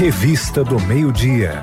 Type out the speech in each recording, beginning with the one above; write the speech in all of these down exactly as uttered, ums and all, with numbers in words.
Revista do Meio-Dia.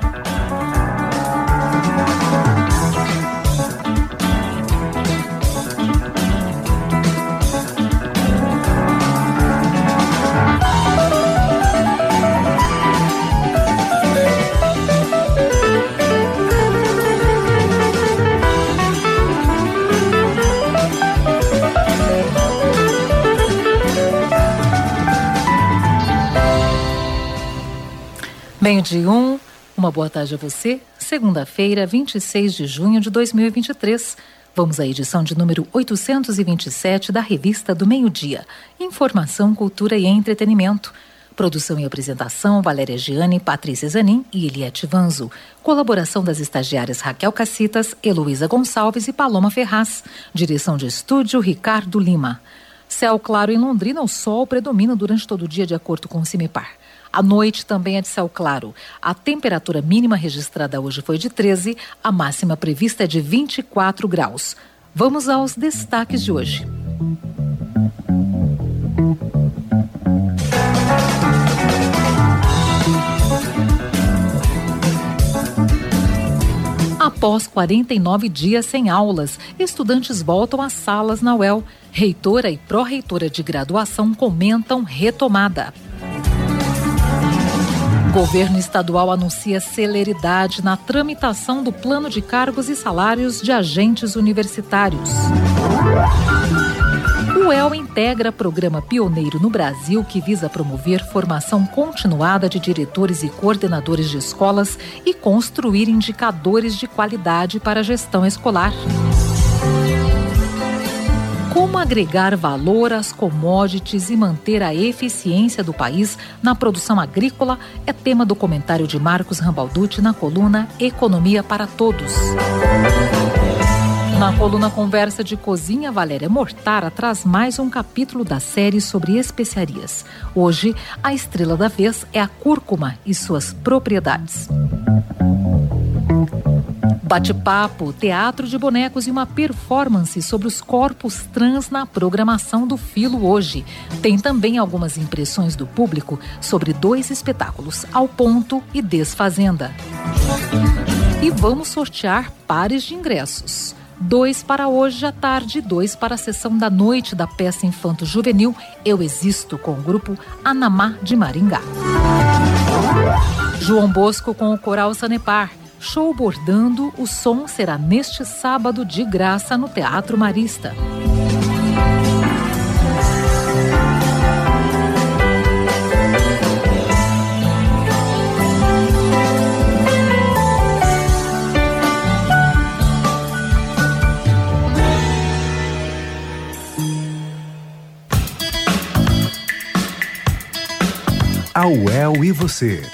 Meio-dia um, uma boa tarde a você. Segunda-feira, vinte e seis de junho de dois mil e vinte e três. Vamos à edição de número oitocentos e vinte e sete da Revista do Meio-Dia. Informação, cultura e entretenimento. Produção e apresentação, Valéria Giani, Patrícia Zanin e Eliette Vanzo. Colaboração das estagiárias Raquel Cacitas, Heloísa Gonçalves e Paloma Ferraz. Direção de estúdio, Ricardo Lima. Céu claro em Londrina, o sol predomina durante todo o dia, de acordo com o CIMEPAR. A noite também é de céu claro. A temperatura mínima registrada hoje foi de treze, a máxima prevista é de vinte e quatro graus. Vamos aos destaques de hoje. Após quarenta e nove dias sem aulas, estudantes voltam às salas na U E L. Reitora e pró-reitora de graduação comentam retomada. Governo estadual anuncia celeridade na tramitação do plano de cargos e salários de agentes universitários. O U E L integra programa pioneiro no Brasil que visa promover formação continuada de diretores e coordenadores de escolas e construir indicadores de qualidade para a gestão escolar. Como agregar valor às commodities e manter a eficiência do país na produção agrícola é tema do comentário de Marcos Rambalducci na coluna Economia para Todos. Na coluna Conversa de Cozinha, Valéria Mortara traz mais um capítulo da série sobre especiarias. Hoje, a estrela da vez é a cúrcuma e suas propriedades. Bate-papo, teatro de bonecos e uma performance sobre os corpos trans na programação do Filo hoje. Tem também algumas impressões do público sobre dois espetáculos, Ao Ponto e Desfazenda. E vamos sortear pares de ingressos. Dois para hoje à tarde, dois para a sessão da noite da peça infanto-juvenil Eu Existo, com o grupo Anamá de Maringá. João Bosco com o Coral Sanepar. Show Bordando, o som será neste sábado de graça no Teatro Marista. A U E L e você.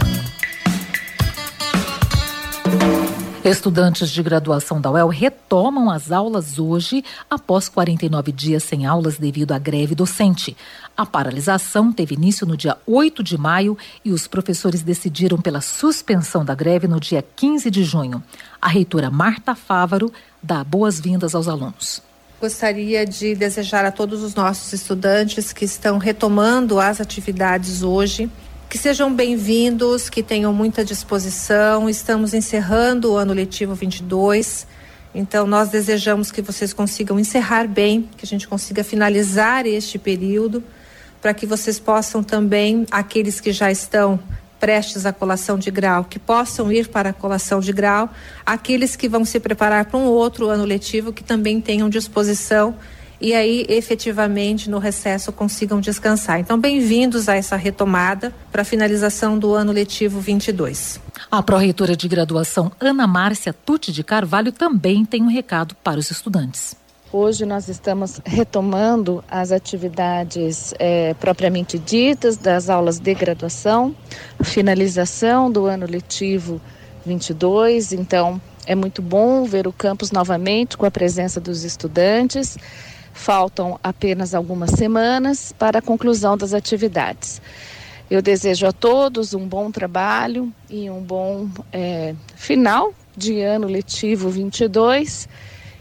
Estudantes de graduação da U E L retomam as aulas hoje, após quarenta e nove dias sem aulas devido à greve docente. A paralisação teve início no dia oito de maio e os professores decidiram pela suspensão da greve no dia quinze de junho. A reitora Marta Fávaro dá boas-vindas aos alunos. Gostaria de desejar a todos os nossos estudantes que estão retomando as atividades hoje, que sejam bem-vindos, que tenham muita disposição. Estamos encerrando o ano letivo vinte e dois, então nós desejamos que vocês consigam encerrar bem, que a gente consiga finalizar este período, para que vocês possam também, aqueles que já estão prestes à colação de grau, que possam ir para a colação de grau, aqueles que vão se preparar para um outro ano letivo, que também tenham disposição e aí efetivamente no recesso consigam descansar. Então, bem-vindos a essa retomada para a finalização do ano letivo vinte e dois. A pró-reitora de graduação Ana Márcia Tucci de Carvalho também tem um recado para os estudantes. Hoje nós estamos retomando as atividades é, propriamente ditas das aulas de graduação, finalização do ano letivo vinte e dois, então é muito bom ver o campus novamente com a presença dos estudantes. Faltam apenas algumas semanas para a conclusão das atividades. Eu desejo a todos um bom trabalho e um bom é, final de ano letivo vinte e dois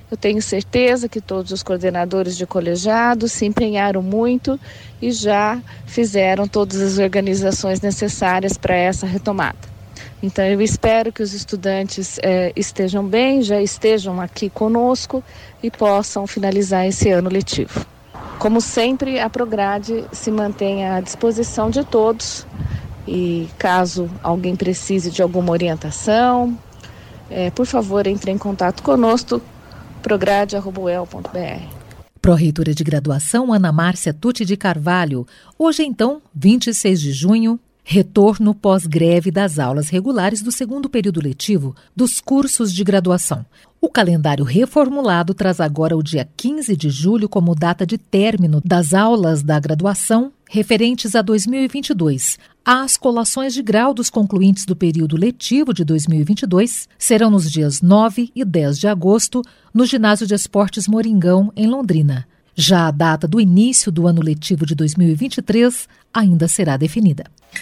Eu tenho certeza que todos os coordenadores de colegiados se empenharam muito e já fizeram todas as organizações necessárias para essa retomada. Então eu espero que os estudantes eh, estejam bem, já estejam aqui conosco e possam finalizar esse ano letivo. Como sempre, a Prograde se mantém à disposição de todos e caso alguém precise de alguma orientação, eh, por favor entre em contato conosco, prograde arroba u e l ponto b r. Pró-reitora de graduação Ana Márcia Tucci de Carvalho. Hoje então, vinte e seis de junho, retorno pós-greve das aulas regulares do segundo período letivo dos cursos de graduação. O calendário reformulado traz agora o dia quinze de julho como data de término das aulas da graduação referentes a dois mil e vinte e dois. As colações de grau dos concluintes do período letivo de dois mil e vinte e dois serão nos dias nove e dez de agosto no Ginásio de Esportes Moringão, em Londrina. Já a data do início do ano letivo de dois mil e vinte e três ainda será definida.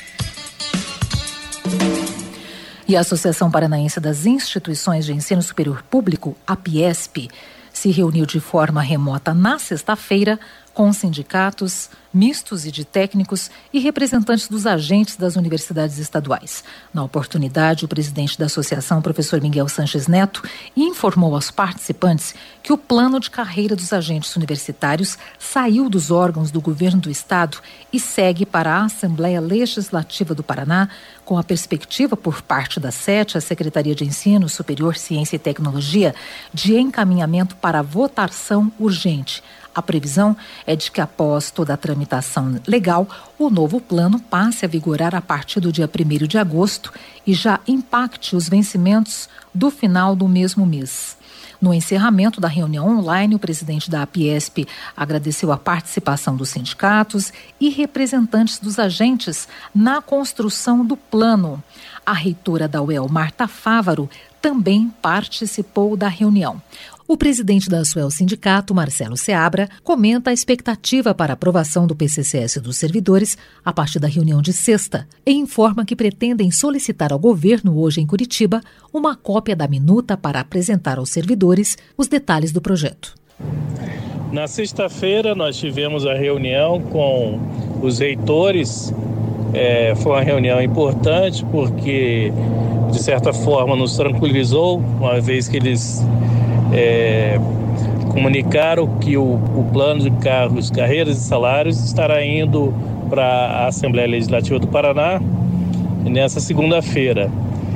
E a Associação Paranaense das Instituições de Ensino Superior Público, a Apiesp, se reuniu de forma remota na sexta-feira com sindicatos mistos e de técnicos e representantes dos agentes das universidades estaduais. Na oportunidade, o presidente da associação, professor Miguel Sanches Neto, informou aos participantes que o plano de carreira dos agentes universitários saiu dos órgãos do governo do estado e segue para a Assembleia Legislativa do Paraná, com a perspectiva por parte da SETE, a Secretaria de Ensino Superior, Ciência e Tecnologia, de encaminhamento para votação urgente. A previsão é de que, após toda a tramitação legal, o novo plano passe a vigorar a partir do dia primeiro de agosto e já impacte os vencimentos do final do mesmo mês. No encerramento da reunião online, o presidente da Apiesp agradeceu a participação dos sindicatos e representantes dos agentes na construção do plano. A reitora da U E L, Marta Fávaro, também participou da reunião. O presidente da Asuel Sindicato, Marcelo Seabra, comenta a expectativa para a aprovação do P C C S dos servidores a partir da reunião de sexta e informa que pretendem solicitar ao governo hoje em Curitiba uma cópia da minuta para apresentar aos servidores os detalhes do projeto. Na sexta-feira nós tivemos a reunião com os reitores. É, foi uma reunião importante porque, de certa forma, nos tranquilizou, uma vez que eles É, comunicaram que o, o plano de cargos, carreiras e salários estará indo para a Assembleia Legislativa do Paraná nessa segunda-feira.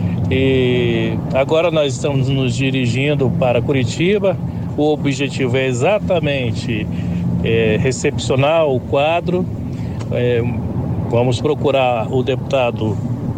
E agora nós estamos nos dirigindo para Curitiba. O objetivo é exatamente é, recepcionar o quadro. É, vamos procurar o deputado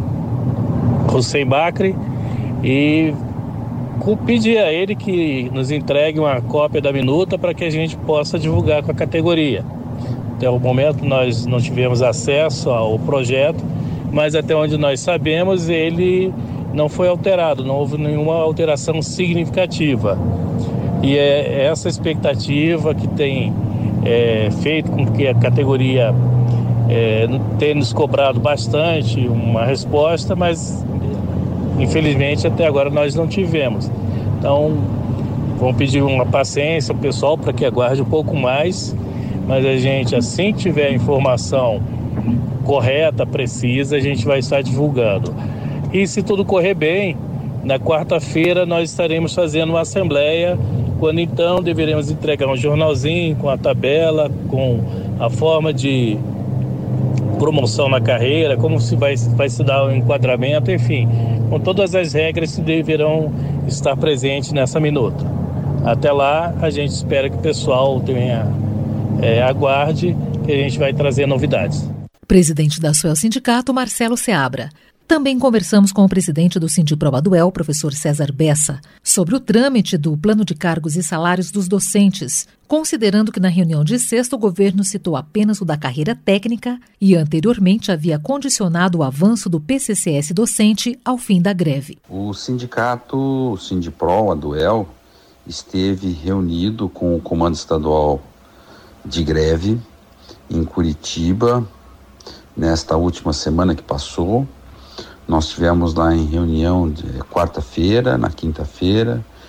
Hussein Bacri e pedir a ele que nos entregue uma cópia da minuta para que a gente possa divulgar com a categoria. Até o momento nós não tivemos acesso ao projeto, mas até onde nós sabemos ele não foi alterado, não houve nenhuma alteração significativa. E é essa expectativa que tem é, feito com que a categoria é, tenha nos cobrado bastante uma resposta, mas infelizmente até agora nós não tivemos. Então vamos pedir uma paciência ao pessoal para que aguarde um pouco mais, mas a gente, assim que tiver a informação correta, precisa, a gente vai estar divulgando. E se tudo correr bem, na quarta-feira nós estaremos fazendo uma assembleia, quando então deveremos entregar um jornalzinho com a tabela, com a forma de promoção na carreira, como se vai, vai se dar o enquadramento, enfim, com todas as regras que deverão estar presentes nessa minuta. Até lá, a gente espera que o pessoal tenha, é, aguarde, que a gente vai trazer novidades. Presidente da Asuel Sindicato, Marcelo Seabra. Também conversamos com o presidente do Sindiprobaduel, professor César Bessa, sobre o trâmite do plano de cargos e salários dos docentes, considerando que na reunião de sexta o governo citou apenas o da carreira técnica e anteriormente havia condicionado o avanço do P C C S docente ao fim da greve. O sindicato, o Sindiprobaduel, esteve reunido com o Comando Estadual de Greve em Curitiba nesta última semana que passou. Nós tivemos lá em reunião de quarta-feira, na quinta-feira,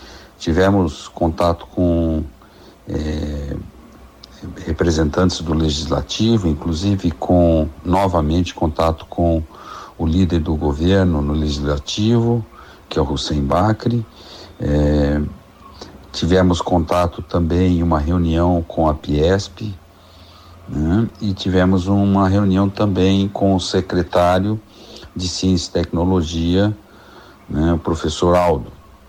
tivemos contato com é, representantes do Legislativo, inclusive com, novamente, contato com o líder do governo no Legislativo, que é o Hussein Bakri. É, tivemos contato também em uma reunião com a Piesp, né? E tivemos uma reunião também com o secretário de Ciência e Tecnologia, né, o professor Aldo.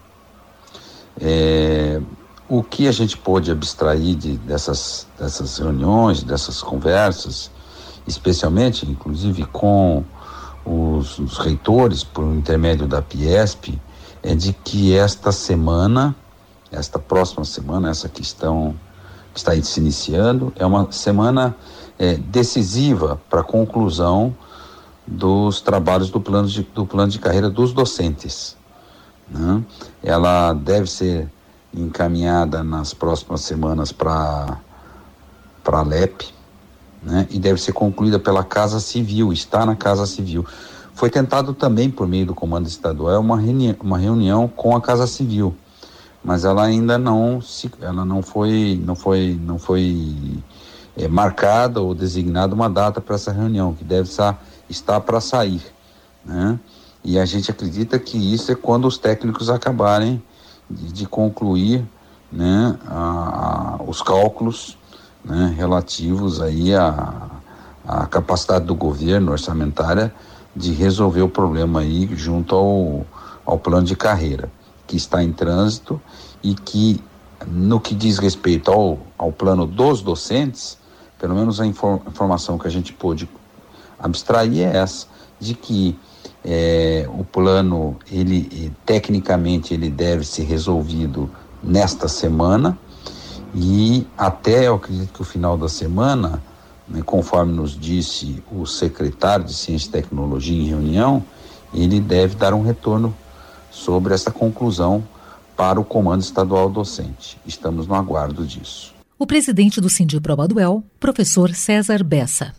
É, o que a gente pôde abstrair de, dessas, dessas reuniões, dessas conversas, especialmente, inclusive, com os, os reitores, por intermédio da Piesp, é de que esta semana, esta próxima semana, essa que, estão, que está se iniciando, é uma semana é, decisiva para a conclusão dos trabalhos do plano de, do plano de carreira dos docentes, né? Ela deve ser encaminhada nas próximas semanas para para a L E P, né? E deve ser concluída pela Casa Civil, está na Casa Civil. Foi tentado também, por meio do Comando Estadual, uma reunião, uma reunião com a Casa Civil, mas ela ainda não se, ela não foi, não foi, não foi é, marcada ou designada uma data para essa reunião, que deve estar, estar para sair, né? E a gente acredita que isso é quando os técnicos acabarem de, de concluir, né, a, a, os cálculos, né, relativos aí à, à capacidade do governo orçamentária de resolver o problema aí junto ao, ao plano de carreira, que está em trânsito e que, no que diz respeito ao, ao plano dos docentes, pelo menos a infor, informação que a gente pôde abstrair é essa, de que é, o plano, ele tecnicamente ele deve ser resolvido nesta semana e até, eu acredito que o final da semana, né, conforme nos disse o secretário de Ciência e Tecnologia em reunião, ele deve dar um retorno sobre essa conclusão para o Comando Estadual Docente. Estamos no aguardo disso. O presidente do Sindiproba do U E L, professor César Bessa.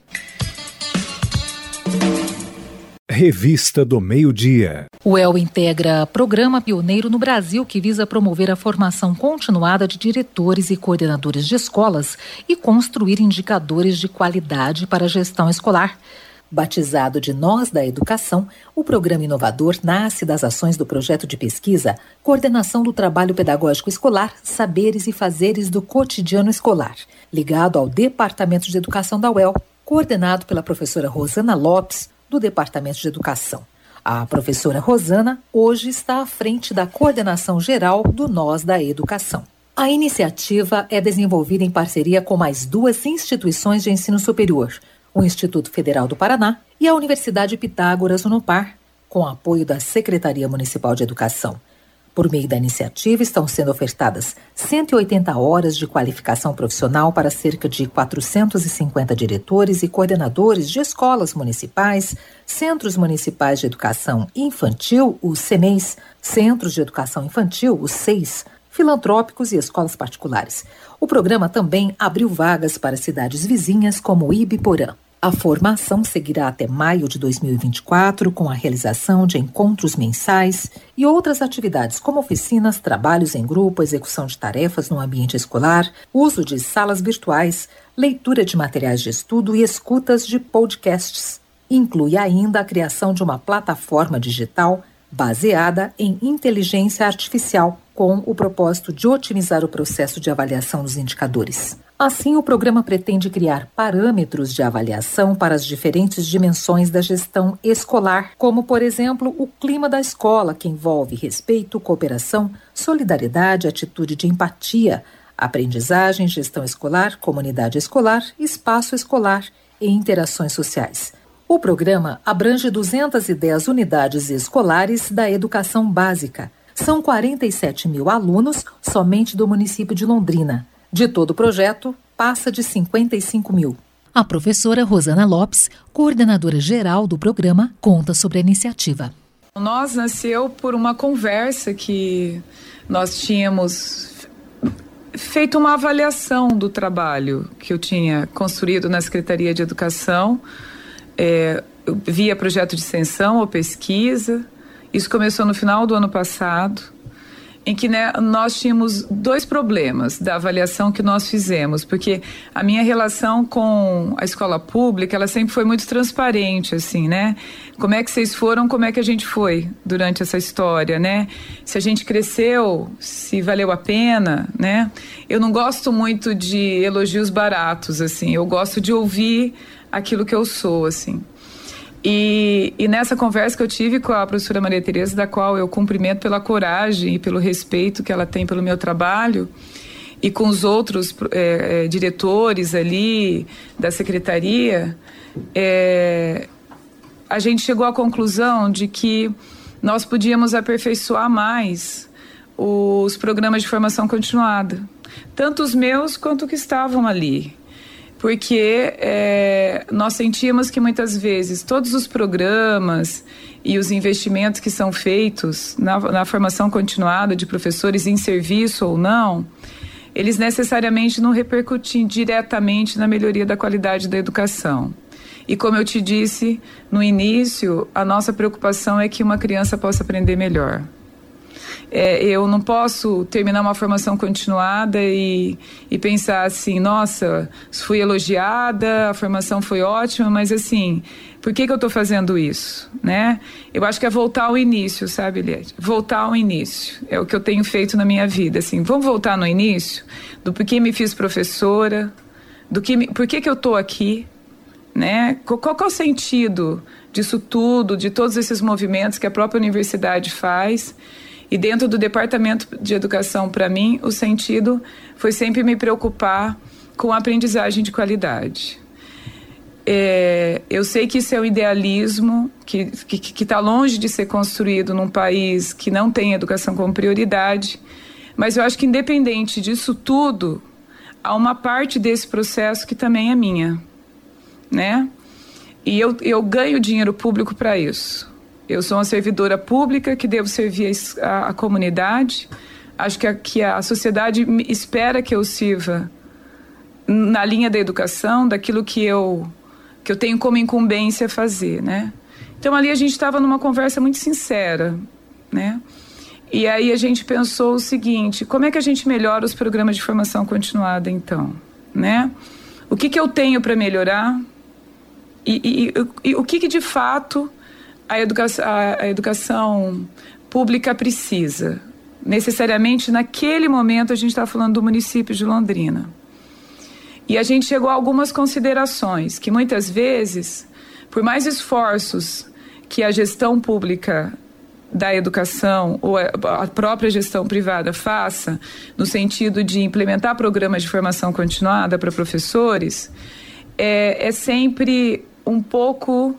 Revista do Meio-Dia. O U E L integra programa pioneiro no Brasil que visa promover a formação continuada de diretores e coordenadores de escolas e construir indicadores de qualidade para a gestão escolar. Batizado de Nós da Educação, o programa inovador nasce das ações do projeto de pesquisa Coordenação do Trabalho Pedagógico Escolar, Saberes e Fazeres do Cotidiano Escolar, ligado ao Departamento de Educação da U E L, coordenado pela professora Rosana Lopes, do Departamento de Educação. A professora Rosana hoje está à frente da coordenação geral do Nós da Educação. A iniciativa é desenvolvida em parceria com mais duas instituições de ensino superior, o Instituto Federal do Paraná e a Universidade Pitágoras Unopar, com apoio da Secretaria Municipal de Educação. Por meio da iniciativa, estão sendo ofertadas cento e oitenta horas de qualificação profissional para cerca de quatrocentos e cinquenta diretores e coordenadores de escolas municipais, Centros Municipais de Educação Infantil, os C M E Is, Centros de Educação Infantil, os C E Is, filantrópicos e escolas particulares. O programa também abriu vagas para cidades vizinhas como Ibiporã. A formação seguirá até maio de dois mil e vinte e quatro, com a realização de encontros mensais e outras atividades como oficinas, trabalhos em grupo, execução de tarefas no ambiente escolar, uso de salas virtuais, leitura de materiais de estudo e escutas de podcasts. Inclui ainda a criação de uma plataforma digital baseada em inteligência artificial, com o propósito de otimizar o processo de avaliação dos indicadores. Assim, o programa pretende criar parâmetros de avaliação para as diferentes dimensões da gestão escolar, como, por exemplo, o clima da escola, que envolve respeito, cooperação, solidariedade, atitude de empatia, aprendizagem, gestão escolar, comunidade escolar, espaço escolar e interações sociais. O programa abrange duzentas e dez unidades escolares da educação básica. São quarenta e sete mil alunos somente do município de Londrina. De todo o projeto, passa de cinquenta e cinco mil. A professora Rosana Lopes, coordenadora geral do programa, conta sobre a iniciativa. Nós nasceu por uma conversa que nós tínhamos feito uma avaliação do trabalho que eu tinha construído na Secretaria de Educação, é, via projeto de extensão ou pesquisa. Isso começou no final do ano passado. em que, né, nós tínhamos dois problemas da avaliação que nós fizemos, porque a minha relação com a escola pública, ela sempre foi muito transparente, assim, né? Como é que vocês foram, como é que a gente foi durante essa história, né? Se a gente cresceu, se valeu a pena, né? Eu não gosto muito de elogios baratos, assim, eu gosto de ouvir aquilo que eu sou, assim. E, e nessa conversa que eu tive com a professora Maria Tereza, da qual eu cumprimento pela coragem e pelo respeito que ela tem pelo meu trabalho, e com os outros é, é, diretores ali da secretaria, é, a gente chegou à conclusão de que nós podíamos aperfeiçoar mais os programas de formação continuada, tanto os meus quanto que estavam ali. Porque é, nós sentíamos que muitas vezes todos os programas e os investimentos que são feitos na, na formação continuada de professores em serviço ou não, eles necessariamente não repercutem diretamente na melhoria da qualidade da educação. E como eu te disse no início, a nossa preocupação é que uma criança possa aprender melhor. É, eu não posso terminar uma formação continuada e, e pensar assim, nossa, fui elogiada, a formação foi ótima, mas assim, por que que eu estou fazendo isso, né? Eu acho que é voltar ao início, sabe, Eliette? Voltar ao início, é o que eu tenho feito na minha vida, assim, vamos voltar no início, do porquê me fiz professora, do que me, por que que eu estou aqui, né? Qual, qual é o sentido disso tudo, de todos esses movimentos que a própria universidade faz? E dentro do Departamento de Educação, para mim, o sentido foi sempre me preocupar com a aprendizagem de qualidade. É, eu sei que isso é um idealismo que que que está longe de ser construído num país que não tem educação como prioridade, mas eu acho que independente disso tudo, há uma parte desse processo que também é minha, né? E eu, eu ganho dinheiro público para isso. Eu sou uma servidora pública que devo servir a, a comunidade. Acho que a, que a sociedade espera que eu sirva na linha da educação, daquilo que eu, que eu tenho como incumbência fazer, né? Então ali a gente estava numa conversa muito sincera, né? E aí a gente pensou o seguinte, como é que a gente melhora os programas de formação continuada então, né? O que que eu tenho para melhorar e, e, e, e o que que de fato a educação, a educação pública precisa. Necessariamente, naquele momento, a gente está falando do município de Londrina. E a gente chegou a algumas considerações, que muitas vezes, por mais esforços que a gestão pública da educação ou a própria gestão privada faça, no sentido de implementar programas de formação continuada para professores, é, é sempre um pouco...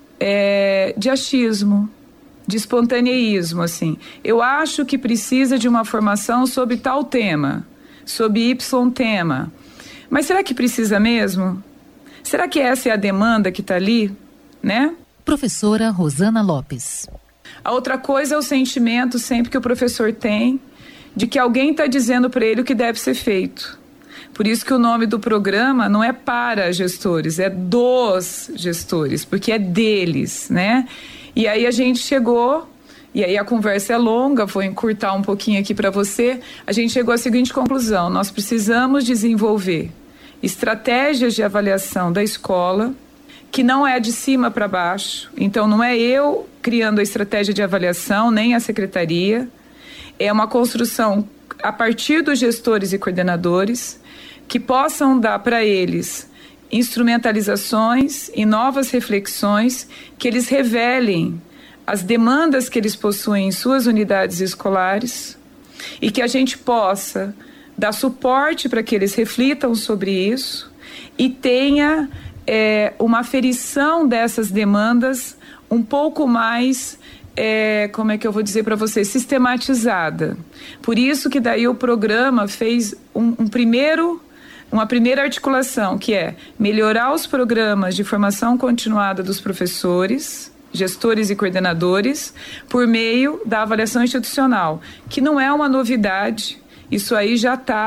É, de achismo, de espontaneísmo, assim. Eu acho que precisa de uma formação sobre tal tema, sobre Y tema. Mas será que precisa mesmo? Será que essa é a demanda que está ali, né? Professora Rosana Lopes. A outra coisa é o sentimento sempre que o professor tem de que alguém está dizendo para ele o que deve ser feito. Por isso que o nome do programa não é para gestores, é dos gestores, porque é deles, né? E aí a gente chegou, e aí a conversa é longa, vou encurtar um pouquinho aqui para você, a gente chegou à seguinte conclusão, nós precisamos desenvolver estratégias de avaliação da escola, que não é de cima para baixo, então não é eu criando a estratégia de avaliação, nem a secretaria, é uma construção a partir dos gestores e coordenadores, que possam dar para eles instrumentalizações e novas reflexões, que eles revelem as demandas que eles possuem em suas unidades escolares e que a gente possa dar suporte para que eles reflitam sobre isso e tenha é, uma aferição dessas demandas um pouco mais, é, como é que eu vou dizer para você, sistematizada. Por isso que daí o programa fez um, um primeiro... Uma primeira articulação, que é melhorar os programas de formação continuada dos professores, gestores e coordenadores, por meio da avaliação institucional, que não é uma novidade, isso aí já está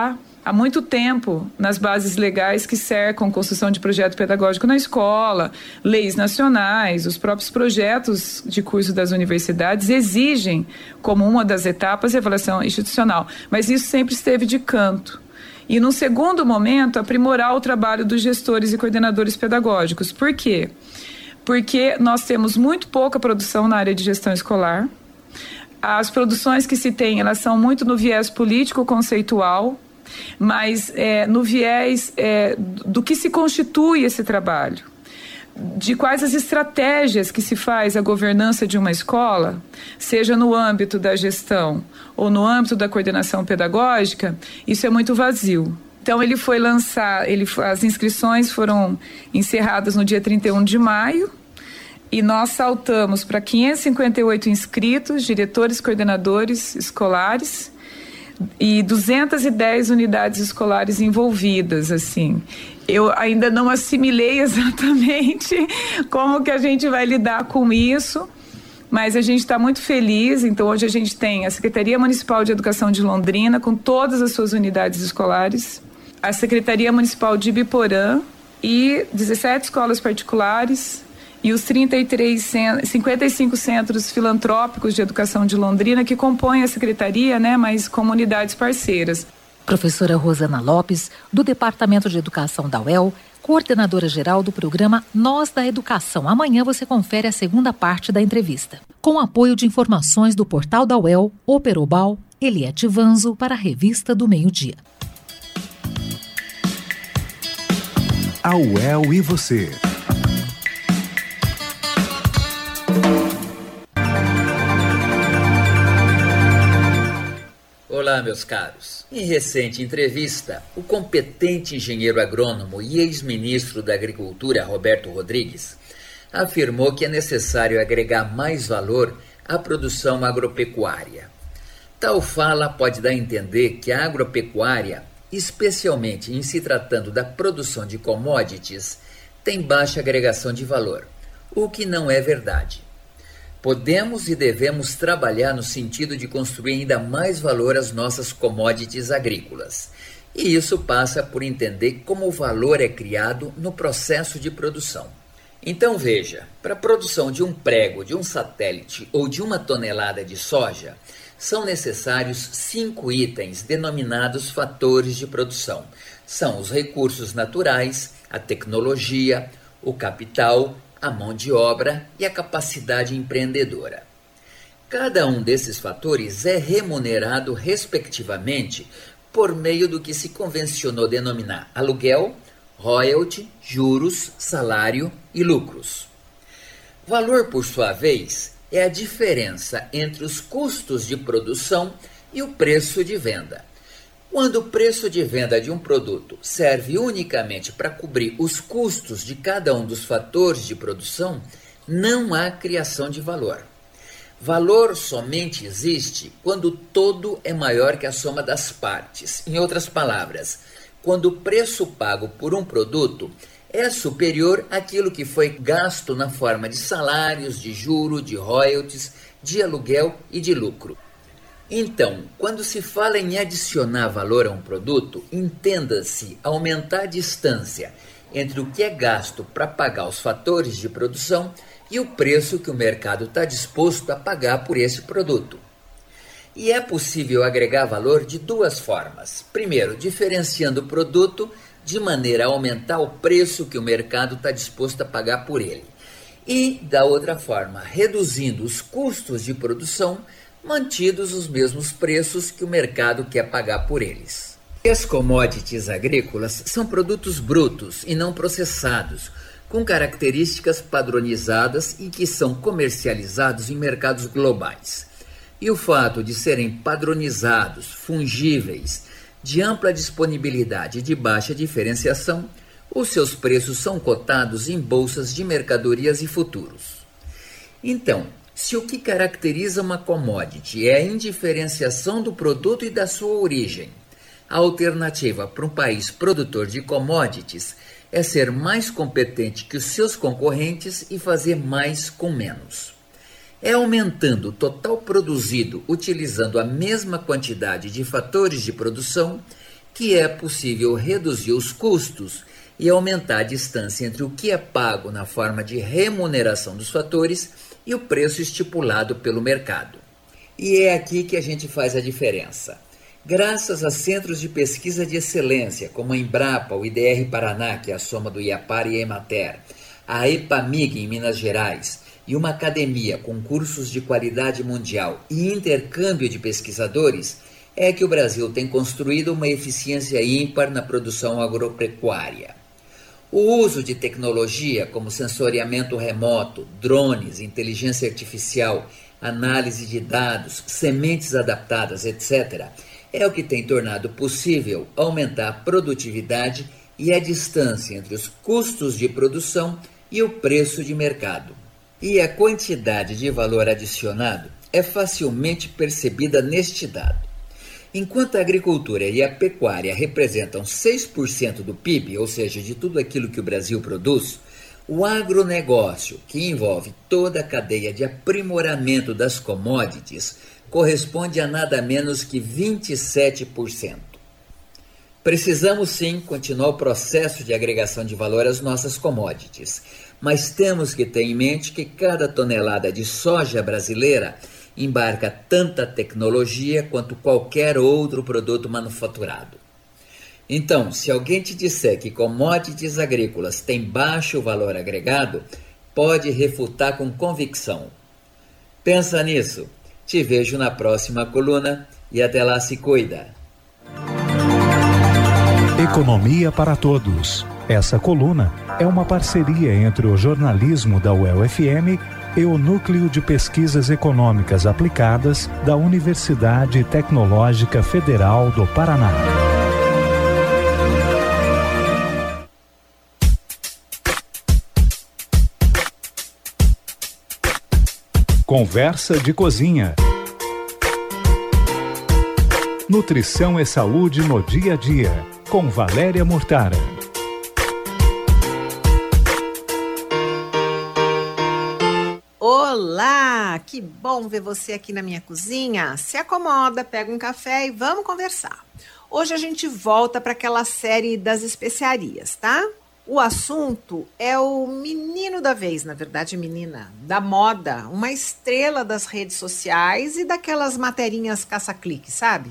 há muito tempo nas bases legais que cercam construção de projeto pedagógico na escola, leis nacionais, os próprios projetos de curso das universidades exigem como uma das etapas a avaliação institucional, mas isso sempre esteve de canto. E, num segundo momento, aprimorar o trabalho dos gestores e coordenadores pedagógicos. Por quê? Porque nós temos muito pouca produção na área de gestão escolar. As produções que se tem, elas são muito no viés político-conceitual, mas é, no viés é, do que se constitui esse trabalho, de quais as estratégias que se faz a governança de uma escola, seja no âmbito da gestão ou no âmbito da coordenação pedagógica, isso é muito vazio. Então ele foi lançar, ele, as inscrições foram encerradas no dia trinta e um de maio, e nós saltamos para quinhentos e cinquenta e oito inscritos, diretores, coordenadores escolares, e duzentas e dez unidades escolares envolvidas, assim. Eu ainda não assimilei exatamente como que a gente vai lidar com isso, mas a gente está muito feliz. Então, hoje a gente tem a Secretaria Municipal de Educação de Londrina, com todas as suas unidades escolares, a Secretaria Municipal de Ibiporã e dezessete escolas particulares, e os trinta e três, cinquenta e cinco centros filantrópicos de educação de Londrina que compõem a secretaria, né, mas comunidades parceiras. Professora Rosana Lopes, do Departamento de Educação da U E L, coordenadora geral do programa Nós da Educação. Amanhã você confere a segunda parte da entrevista. Com apoio de informações do portal da U E L, Operobal, Eliette Vanzo para a Revista do Meio-Dia. A U E L e você. Olá, meus caros. Em recente entrevista, o competente engenheiro agrônomo e ex-ministro da Agricultura, Roberto Rodrigues, afirmou que é necessário agregar mais valor à produção agropecuária. Tal fala pode dar a entender que a agropecuária, especialmente em se tratando da produção de commodities, tem baixa agregação de valor, o que não é verdade. Podemos e devemos trabalhar no sentido de construir ainda mais valor às nossas commodities agrícolas. E isso passa por entender como o valor é criado no processo de produção. Então veja, para a produção de um prego, de um satélite ou de uma tonelada de soja, são necessários cinco itens denominados fatores de produção. São os recursos naturais, a tecnologia, o capital, a mão de obra e a capacidade empreendedora. Cada um desses fatores é remunerado respectivamente por meio do que se convencionou denominar aluguel, royalty, juros, salário e lucros. Valor, por sua vez, é a diferença entre os custos de produção e o preço de venda. Quando o preço de venda de um produto serve unicamente para cobrir os custos de cada um dos fatores de produção, não há criação de valor. Valor somente existe quando o todo é maior que a soma das partes. Em outras palavras, quando o preço pago por um produto é superior àquilo que foi gasto na forma de salários, de juro, de royalties, de aluguel e de lucro. Então, quando se fala em adicionar valor a um produto, entenda-se aumentar a distância entre o que é gasto para pagar os fatores de produção e o preço que o mercado está disposto a pagar por esse produto. E é possível agregar valor de duas formas. Primeiro, diferenciando o produto de maneira a aumentar o preço que o mercado está disposto a pagar por ele. E, da outra forma, reduzindo os custos de produção, mantidos os mesmos preços que o mercado quer pagar por eles. As commodities agrícolas são produtos brutos e não processados, com características padronizadas e que são comercializados em mercados globais. E o fato de serem padronizados, fungíveis, de ampla disponibilidade e de baixa diferenciação, os seus preços são cotados em bolsas de mercadorias e futuros. Então, se o que caracteriza uma commodity é a indiferenciação do produto e da sua origem, a alternativa para um país produtor de commodities é ser mais competente que os seus concorrentes e fazer mais com menos. É aumentando o total produzido utilizando a mesma quantidade de fatores de produção que é possível reduzir os custos e aumentar a distância entre o que é pago na forma de remuneração dos fatores e o preço estipulado pelo mercado. E é aqui que a gente faz a diferença. Graças a centros de pesquisa de excelência, como a Embrapa, o I D R Paraná, que é a soma do IAPAR e a Emater, a EPAMIG em Minas Gerais, e uma academia com cursos de qualidade mundial e intercâmbio de pesquisadores, é que o Brasil tem construído uma eficiência ímpar na produção agropecuária. O uso de tecnologia como sensoriamento remoto, drones, inteligência artificial, análise de dados, sementes adaptadas, etcétera, é o que tem tornado possível aumentar a produtividade e a distância entre os custos de produção e o preço de mercado. E a quantidade de valor adicionado é facilmente percebida neste dado. Enquanto a agricultura e a pecuária representam seis por cento do P I B, ou seja, de tudo aquilo que o Brasil produz, o agronegócio, que envolve toda a cadeia de aprimoramento das commodities, corresponde a nada menos que vinte e sete por cento. Precisamos sim continuar o processo de agregação de valor às nossas commodities, mas temos que ter em mente que cada tonelada de soja brasileira embarca tanta tecnologia quanto qualquer outro produto manufaturado. Então, se alguém te disser que commodities agrícolas têm baixo valor agregado, pode refutar com convicção. Pensa nisso. Te vejo na próxima coluna e até lá se cuida. Economia para Todos. Essa coluna é uma parceria entre o jornalismo da U E L F M e o Núcleo de Pesquisas Econômicas Aplicadas da Universidade Tecnológica Federal do Paraná. Conversa de Cozinha. Nutrição e saúde no dia a dia, com Valéria Mortara. Olá, que bom ver você aqui na minha cozinha. Se acomoda, pega um café e vamos conversar. Hoje a gente volta para aquela série das especiarias, tá? O assunto é o menino da vez, na verdade menina, da moda, uma estrela das redes sociais e daquelas materinhas caça-clique, sabe?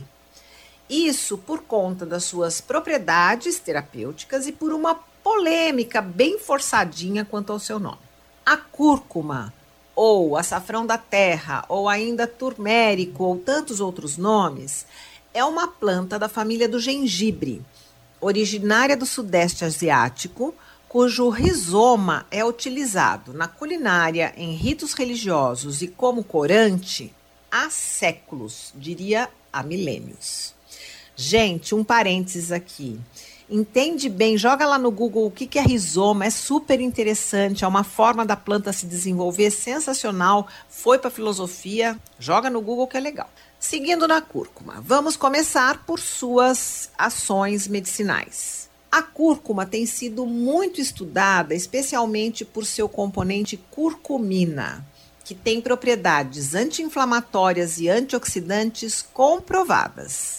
Isso por conta das suas propriedades terapêuticas e por uma polêmica bem forçadinha quanto ao seu nome. A cúrcuma, ou açafrão da terra, ou ainda turmérico, ou tantos outros nomes, é uma planta da família do gengibre, originária do Sudeste Asiático, cujo rizoma é utilizado na culinária, em ritos religiosos e como corante há séculos, diria há milênios. Gente, um parênteses aqui. Entende bem, joga lá no Google o que é rizoma, é super interessante, é uma forma da planta se desenvolver sensacional, foi para a filosofia, joga no Google que é legal. Seguindo na cúrcuma, vamos começar por suas ações medicinais. A cúrcuma tem sido muito estudada, especialmente por seu componente curcumina, que tem propriedades anti-inflamatórias e antioxidantes comprovadas.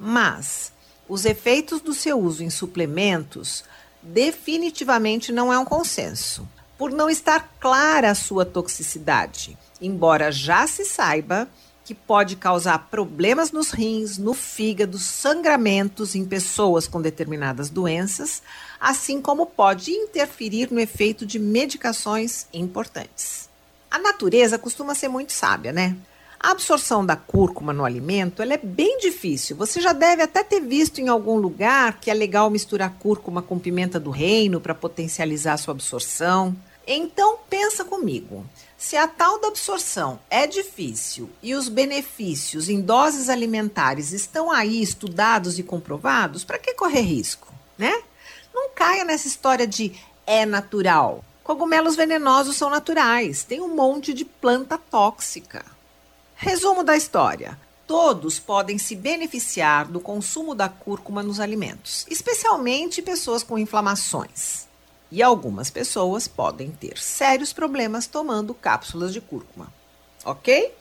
Mas os efeitos do seu uso em suplementos definitivamente não é um consenso, por não estar clara a sua toxicidade, embora já se saiba que pode causar problemas nos rins, no fígado, sangramentos em pessoas com determinadas doenças, assim como pode interferir no efeito de medicações importantes. A natureza costuma ser muito sábia, né? A absorção da cúrcuma no alimento ela é bem difícil. Você já deve até ter visto em algum lugar que é legal misturar cúrcuma com pimenta do reino para potencializar a sua absorção. Então pensa comigo, se a tal da absorção é difícil e os benefícios em doses alimentares estão aí estudados e comprovados, para que correr risco, né? Não caia nessa história de é natural. Cogumelos venenosos são naturais, tem um monte de planta tóxica. Resumo da história. Todos podem se beneficiar do consumo da cúrcuma nos alimentos, especialmente pessoas com inflamações. E algumas pessoas podem ter sérios problemas tomando cápsulas de cúrcuma. Ok?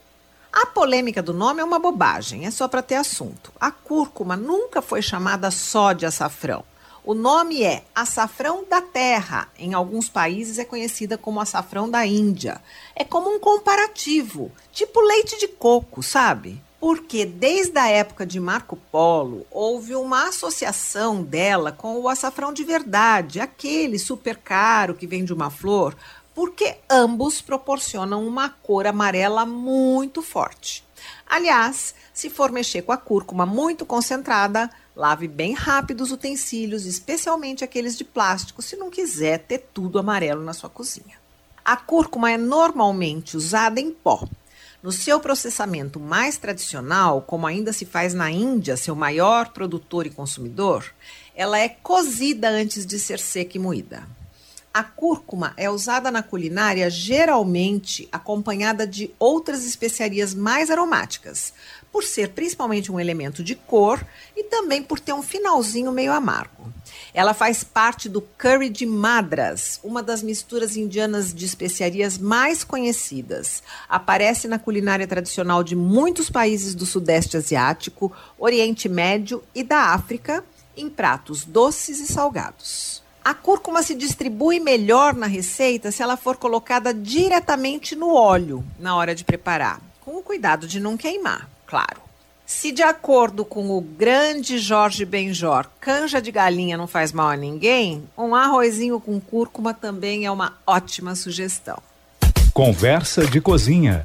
A polêmica do nome é uma bobagem, é só para ter assunto. A cúrcuma nunca foi chamada só de açafrão. O nome é açafrão da terra. Em alguns países é conhecida como açafrão da Índia. É como um comparativo, tipo leite de coco, sabe? Porque desde a época de Marco Polo, houve uma associação dela com o açafrão de verdade, aquele super caro que vem de uma flor, porque ambos proporcionam uma cor amarela muito forte. Aliás, se for mexer com a cúrcuma muito concentrada, lave bem rápido os utensílios, especialmente aqueles de plástico, se não quiser ter tudo amarelo na sua cozinha. A cúrcuma é normalmente usada em pó. No seu processamento mais tradicional, como ainda se faz na Índia, seu maior produtor e consumidor, ela é cozida antes de ser seca e moída. A cúrcuma é usada na culinária geralmente acompanhada de outras especiarias mais aromáticas, por ser principalmente um elemento de cor e também por ter um finalzinho meio amargo. Ela faz parte do curry de Madras, uma das misturas indianas de especiarias mais conhecidas. Aparece na culinária tradicional de muitos países do Sudeste Asiático, Oriente Médio e da África, em pratos doces e salgados. A cúrcuma se distribui melhor na receita se ela for colocada diretamente no óleo na hora de preparar, com o cuidado de não queimar, claro. Se de acordo com o grande Jorge Benjor, canja de galinha não faz mal a ninguém, um arrozinho com cúrcuma também é uma ótima sugestão. Conversa de cozinha.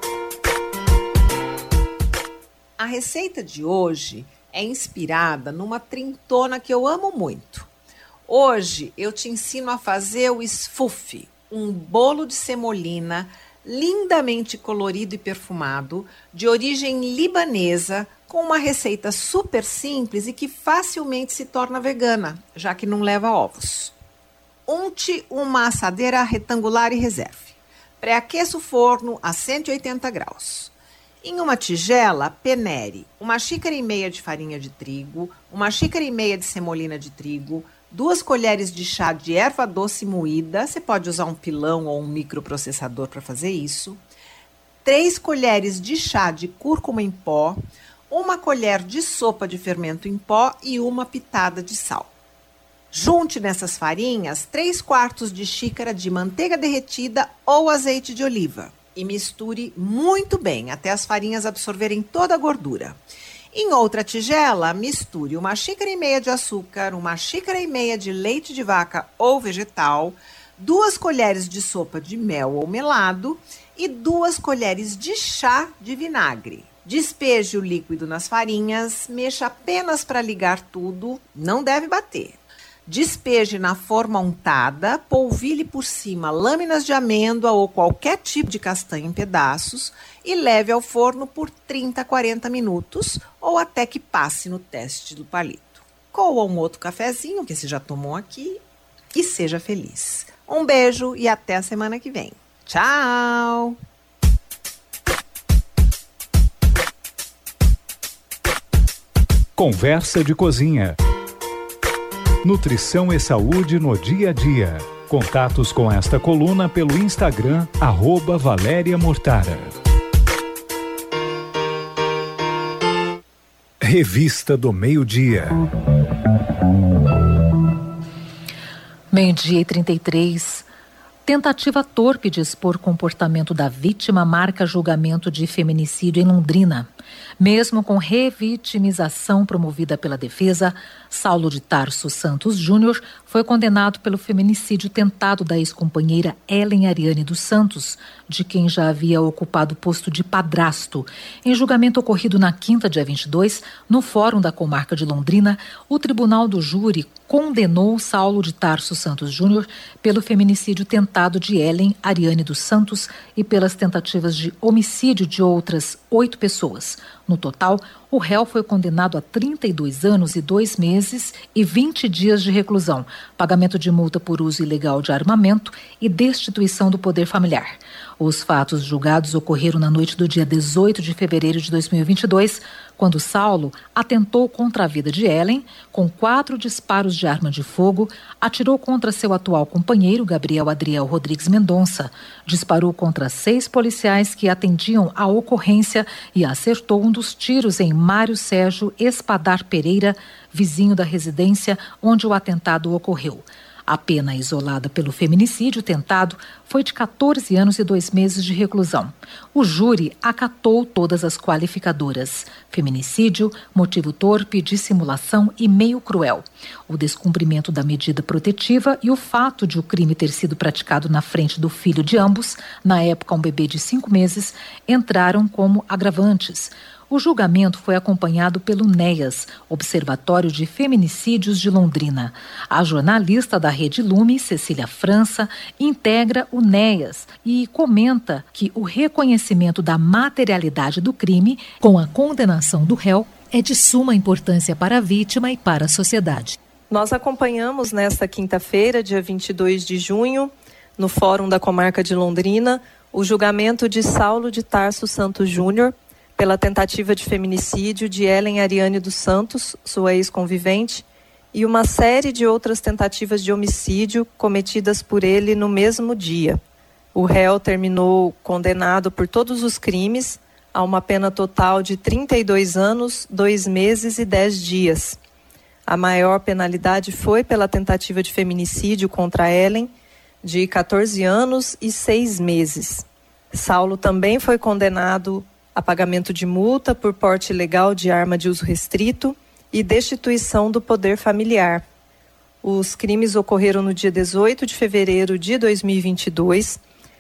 A receita de hoje é inspirada numa trintona que eu amo muito. Hoje eu te ensino a fazer o esfufe, um bolo de semolina lindamente colorido e perfumado, de origem libanesa, com uma receita super simples e que facilmente se torna vegana, já que não leva ovos. Unte uma assadeira retangular e reserve. Pré-aqueça o forno a cento e oitenta graus. Em uma tigela, peneire uma xícara e meia de farinha de trigo, uma xícara e meia de semolina de trigo, duas colheres de chá de erva doce moída, você pode usar um pilão ou um microprocessador para fazer isso, três colheres de chá de cúrcuma em pó, uma colher de sopa de fermento em pó e uma pitada de sal. Junte nessas farinhas três quartos de xícara de manteiga derretida ou azeite de oliva e misture muito bem até as farinhas absorverem toda a gordura. Em outra tigela, misture uma xícara e meia de açúcar, uma xícara e meia de leite de vaca ou vegetal, duas colheres de sopa de mel ou melado e duas colheres de chá de vinagre. Despeje o líquido nas farinhas, mexa apenas para ligar tudo, não deve bater. Despeje na forma untada, polvilhe por cima lâminas de amêndoa ou qualquer tipo de castanha em pedaços e leve ao forno por trinta a quarenta minutos ou até que passe no teste do palito. Coa um outro cafezinho que você já tomou aqui e seja feliz. Um beijo e até a semana que vem. Tchau! Conversa de cozinha. Nutrição e saúde no dia a dia. Contatos com esta coluna pelo Instagram, arroba Valéria Mortara. Revista do Meio-Dia. Meio-dia e trinta e três. Tentativa torpe de expor comportamento da vítima marca julgamento de feminicídio em Londrina. Mesmo com revitimização promovida pela defesa, Saulo de Tarso Santos Júnior foi condenado pelo feminicídio tentado da ex-companheira Ellen Ariane dos Santos, de quem já havia ocupado o posto de padrasto. Em julgamento ocorrido na quinta, dia vinte e dois, no Fórum da Comarca de Londrina, o Tribunal do Júri condenou Saulo de Tarso Santos Júnior pelo feminicídio tentado de Ellen Ariane dos Santos e pelas tentativas de homicídio de outras oito pessoas. No total, o réu foi condenado a trinta e dois anos e dois meses e vinte dias de reclusão, pagamento de multa por uso ilegal de armamento e destituição do poder familiar. Os fatos julgados ocorreram na noite do dia dezoito de fevereiro de dois mil e vinte e dois, quando Saulo atentou contra a vida de Ellen com quatro disparos de arma de fogo, atirou contra seu atual companheiro, Gabriel Adriel Rodrigues Mendonça, disparou contra seis policiais que atendiam a ocorrência e acertou um dos tiros em Mário Sérgio Espadar Pereira, vizinho da residência onde o atentado ocorreu. A pena isolada pelo feminicídio tentado foi de catorze anos e dois meses de reclusão. O júri acatou todas as qualificadoras: feminicídio, motivo torpe, dissimulação e meio cruel. O descumprimento da medida protetiva e o fato de o crime ter sido praticado na frente do filho de ambos, na época um bebê de cinco meses, entraram como agravantes. O julgamento foi acompanhado pelo NEAS, Observatório de Feminicídios de Londrina. A jornalista da Rede Lume, Cecília França, integra o NEAS e comenta que o reconhecimento da materialidade do crime, com a condenação do réu, é de suma importância para a vítima e para a sociedade. Nós acompanhamos nesta quinta-feira, dia vinte e dois de junho, no Fórum da Comarca de Londrina, o julgamento de Saulo de Tarso Santos Júnior, pela tentativa de feminicídio de Ellen Ariane dos Santos, sua ex-convivente, e uma série de outras tentativas de homicídio cometidas por ele no mesmo dia. O réu terminou condenado por todos os crimes a uma pena total de trinta e dois anos, dois meses e dez dias. A maior penalidade foi pela tentativa de feminicídio contra Ellen, de catorze anos e seis meses. Saulo também foi condenado a pagamento de multa por porte ilegal de arma de uso restrito e destituição do poder familiar. Os crimes ocorreram no dia dezoito de fevereiro de dois mil e vinte e dois,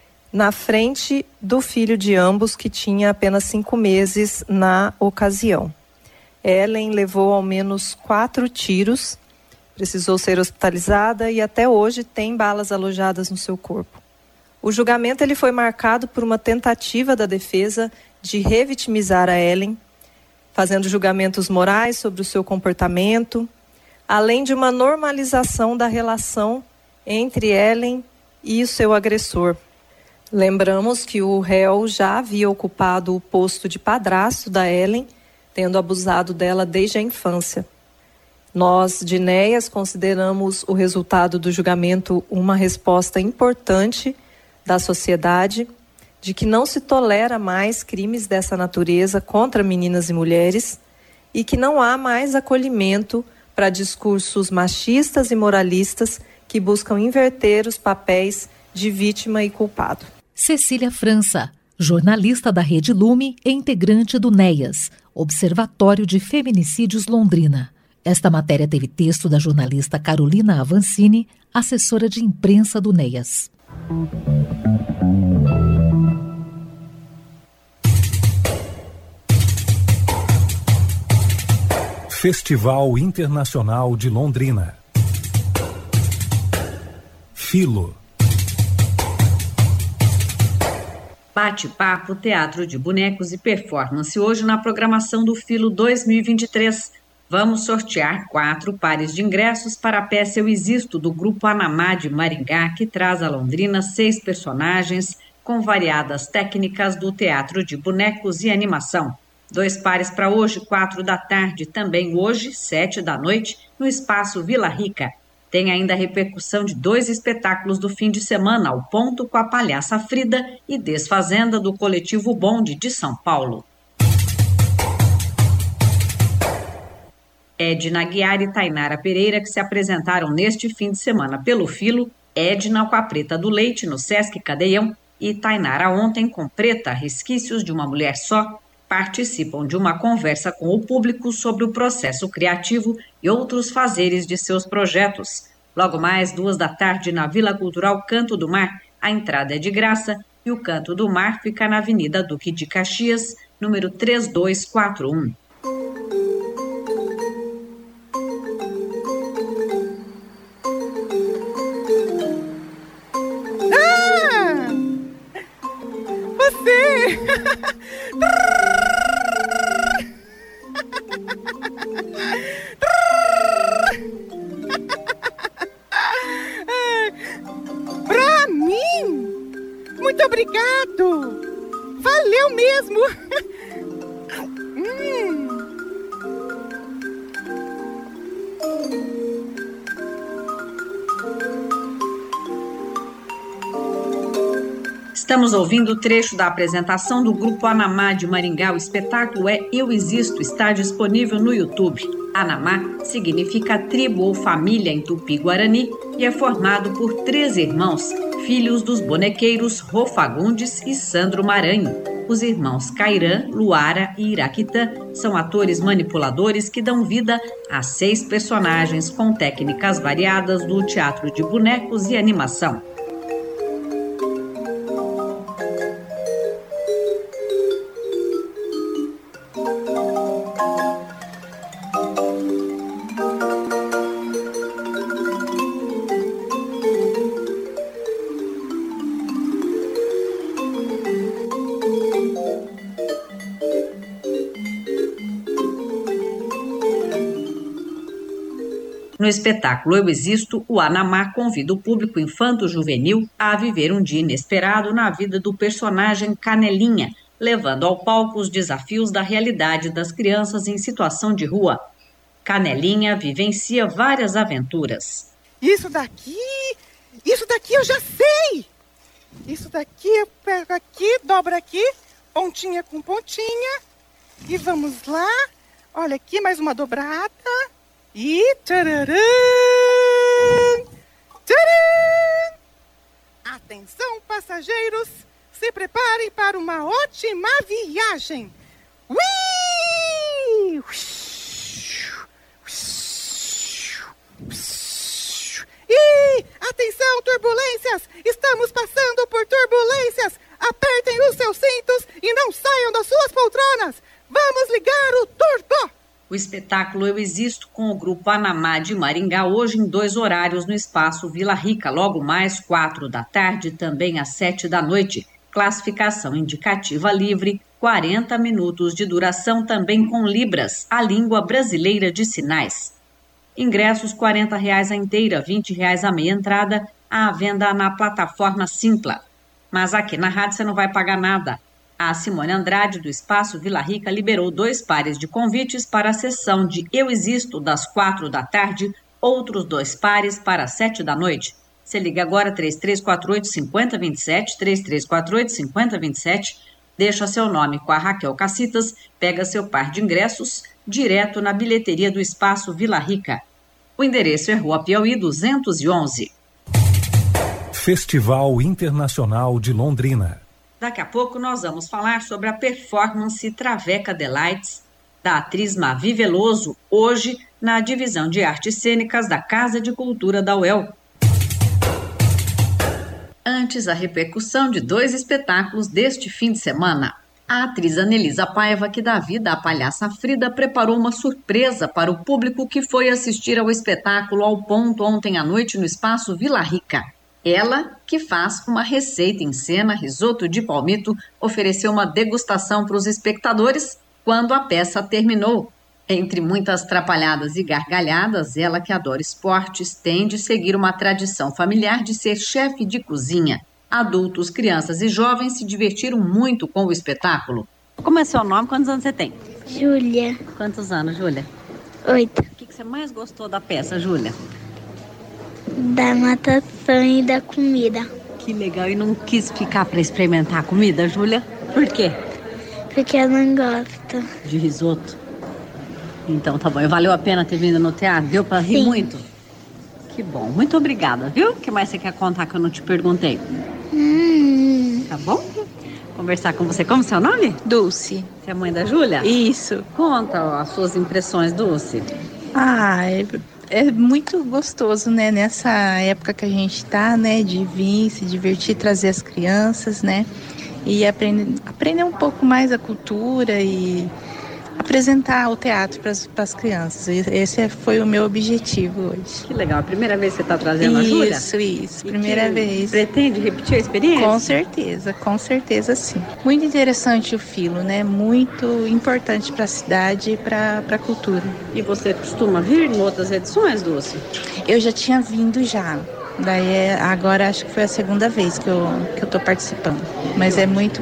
na frente do filho de ambos, que tinha apenas cinco meses na ocasião. Ellen levou ao menos quatro tiros, precisou ser hospitalizada e até hoje tem balas alojadas no seu corpo. O julgamento ele foi marcado por uma tentativa da defesa de revitimizar a Ellen, fazendo julgamentos morais sobre o seu comportamento, além de uma normalização da relação entre Ellen e o seu agressor. Lembramos que o réu já havia ocupado o posto de padrasto da Ellen, tendo abusado dela desde a infância. Nós, de NEAS, consideramos o resultado do julgamento uma resposta importante da sociedade, de que não se tolera mais crimes dessa natureza contra meninas e mulheres e que não há mais acolhimento para discursos machistas e moralistas que buscam inverter os papéis de vítima e culpado. Cecília França, jornalista da Rede Lume e integrante do NEAS, Observatório de Feminicídios Londrina. Esta matéria teve texto da jornalista Carolina Avancini, assessora de imprensa do NEAS. Festival Internacional de Londrina. Filo. Bate-papo, teatro de bonecos e performance hoje na programação do Filo dois mil e vinte e três. Vamos sortear quatro pares de ingressos para a peça Eu Existo, do Grupo Anamá de Maringá, que traz a Londrina seis personagens com variadas técnicas do teatro de bonecos e animação. Dois pares para hoje, quatro da tarde, também hoje, sete da noite, no Espaço Vila Rica. Tem ainda a repercussão de dois espetáculos do fim de semana, Ao Ponto com a Palhaça Frida e Desfazenda do Coletivo Bonde de São Paulo. Edna Aguiar e Tainara Pereira, que se apresentaram neste fim de semana pelo Filo, Edna com a Preta do Leite no Sesc Cadeião e Tainara ontem com Preta, Resquícios de uma Mulher Só, participam de uma conversa com o público sobre o processo criativo e outros fazeres de seus projetos. Logo mais, duas da tarde, na Vila Cultural Canto do Mar, a entrada é de graça e o Canto do Mar fica na Avenida Duque de Caxias, número três dois quatro um. Ah! Você! Pra mim? Muito obrigado! mesmo. hum. Estamos ouvindo o trecho da apresentação do Grupo Anamá de Maringá. O espetáculo é Eu Existo, está disponível no YouTube. Anamá significa tribo ou família em Tupi-Guarani e é formado por três irmãos, filhos dos bonequeiros Rô Fagundes e Sandro Maranhão. Os irmãos Cairã, Luara e Iraquitã são atores manipuladores que dão vida a seis personagens com técnicas variadas do teatro de bonecos e animação. No espetáculo Eu Existo, o Anamá convida o público infanto-juvenil a viver um dia inesperado na vida do personagem Canelinha, levando ao palco os desafios da realidade das crianças em situação de rua. Canelinha vivencia várias aventuras. Isso daqui, isso daqui eu já sei! Isso daqui eu pego aqui, dobro aqui, pontinha com pontinha, e vamos lá. Olha aqui, mais uma dobrada. E tcharam, tcharam! Atenção, passageiros, se preparem para uma ótima viagem. Ui! E atenção, turbulências! Estamos passando por turbulências. Apertem os seus cintos e não saiam das suas poltronas. Vamos ligar o turbo! O espetáculo Eu Existo com o Grupo Anamá de Maringá, hoje em dois horários no Espaço Vila Rica, logo mais quatro da tarde, também às sete da noite. Classificação indicativa livre, quarenta minutos de duração, também com Libras, a língua brasileira de sinais. Ingressos quarenta reais a inteira, vinte reais a meia entrada, à venda na plataforma Simpla. Mas aqui na rádio você não vai pagar nada. A Simone Andrade, do Espaço Vila Rica, liberou dois pares de convites para a sessão de Eu Existo, das quatro da tarde, outros dois pares para as sete da noite. Você liga agora três três quatro oito, cinco zero dois sete, três três quatro oito, cinco zero dois sete, deixa seu nome com a Raquel Cacitas, pega seu par de ingressos direto na bilheteria do Espaço Vila Rica. O endereço é Rua Piauí duzentos e onze. Festival Internacional de Londrina. Daqui a pouco nós vamos falar sobre a performance Traveca Delights da atriz Mavi Veloso, hoje na divisão de artes cênicas da Casa de Cultura da U E L. Antes, a repercussão de dois espetáculos deste fim de semana. A atriz Anelisa Paiva, que dá vida à palhaça Frida, preparou uma surpresa para o público que foi assistir ao espetáculo Ao Ponto ontem à noite no Espaço Vila Rica. Ela, que faz uma receita em cena, risoto de palmito, ofereceu uma degustação para os espectadores quando a peça terminou. Entre muitas trapalhadas e gargalhadas, ela, que adora esportes, tem de seguir uma tradição familiar de ser chefe de cozinha. Adultos, crianças e jovens se divertiram muito com o espetáculo. Como é seu nome? Quantos anos você tem? Júlia. Quantos anos, Júlia? Oito. O que você mais gostou da peça, Júlia? Da natação e da comida. Que legal. E não quis ficar para experimentar a comida, Júlia? Por quê? Porque eu não gosto. De risoto? Então tá bom. E valeu a pena ter vindo no teatro? Deu para rir Sim. muito? Que bom. Muito obrigada, viu? O que mais você quer contar que eu não te perguntei? Hum. Tá bom? Conversar com você. Como é seu nome? Dulce. Você é mãe da Júlia? Isso. Conta ó, as suas impressões, Dulce. Ah, é... É muito gostoso, né, nessa época que a gente tá, né, de vir, se divertir, trazer as crianças, né, e aprender, aprender um pouco mais a cultura e apresentar o teatro para as crianças. Esse foi o meu objetivo hoje. Que legal. A primeira vez que você está trazendo a Júlia? Isso, isso. Primeira vez. Pretende repetir a experiência? Com certeza, com certeza sim. Muito interessante o Filo, né? Muito importante para a cidade e para a cultura. E você costuma vir em outras edições, Dulce? Eu já tinha vindo já. Daí agora acho que foi a segunda vez que eu, que eu tô participando. Mas é muito bom.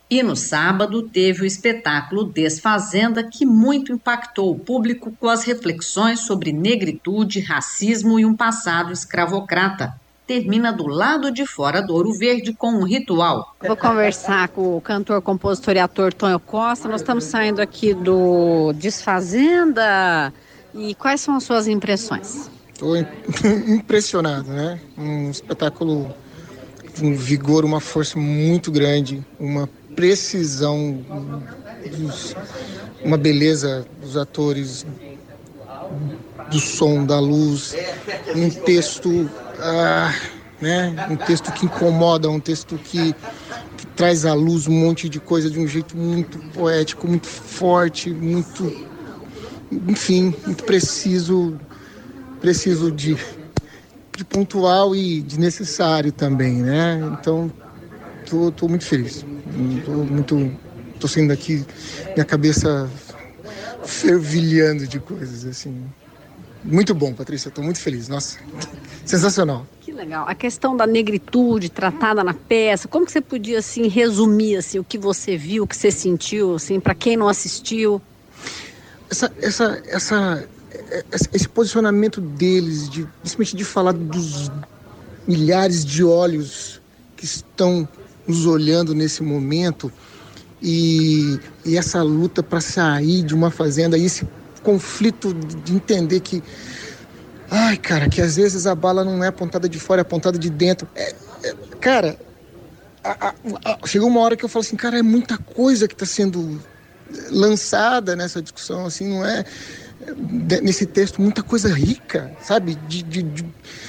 E no sábado teve o espetáculo Desfazenda, que muito impactou o público com as reflexões sobre negritude, racismo e um passado escravocrata. Termina do lado de fora do Ouro Verde com um ritual. Vou conversar com o cantor, compositor e ator Tonho Costa. Nós estamos saindo aqui do Desfazenda. E quais são as suas impressões? Estou impressionado, né? Um espetáculo com um vigor, uma força muito grande, uma precisão, dos, uma beleza dos atores, do som, da luz, um texto, ah, né? Um texto que incomoda, um texto que, que traz à luz um monte de coisa de um jeito muito poético, muito forte, muito, enfim, muito preciso, preciso de, de pontual e de necessário também, né? Então, tô, tô muito feliz. Tô muito, tô saindo daqui, minha cabeça fervilhando de coisas, assim. Muito bom, Patrícia, tô muito feliz, nossa, sensacional. Que legal. A questão da negritude tratada na peça, como que você podia, assim, resumir, assim, o que você viu, o que você sentiu, assim, para quem não assistiu? Essa, essa, essa, esse posicionamento deles, de, principalmente de falar dos milhares de olhos que estão nos olhando nesse momento, e, e essa luta para sair de uma fazenda, e esse conflito de entender que, ai, cara, que às vezes a bala não é apontada de fora, é apontada de dentro. É, é, cara, a, a, a, chegou uma hora que eu falo assim, cara, é muita coisa que está sendo lançada nessa discussão, assim, não é, é nesse texto, muita coisa rica, sabe? De, de, de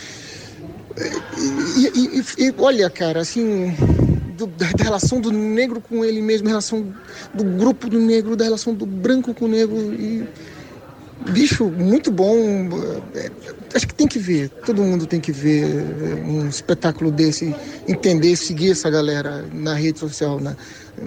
e, e, e, e olha, cara, assim, do, da, da relação do negro com ele mesmo, da relação do grupo do negro, da relação do branco com o negro, e bicho, muito bom. É, acho que tem que ver, todo mundo tem que ver um espetáculo desse, entender, seguir essa galera na rede social, né?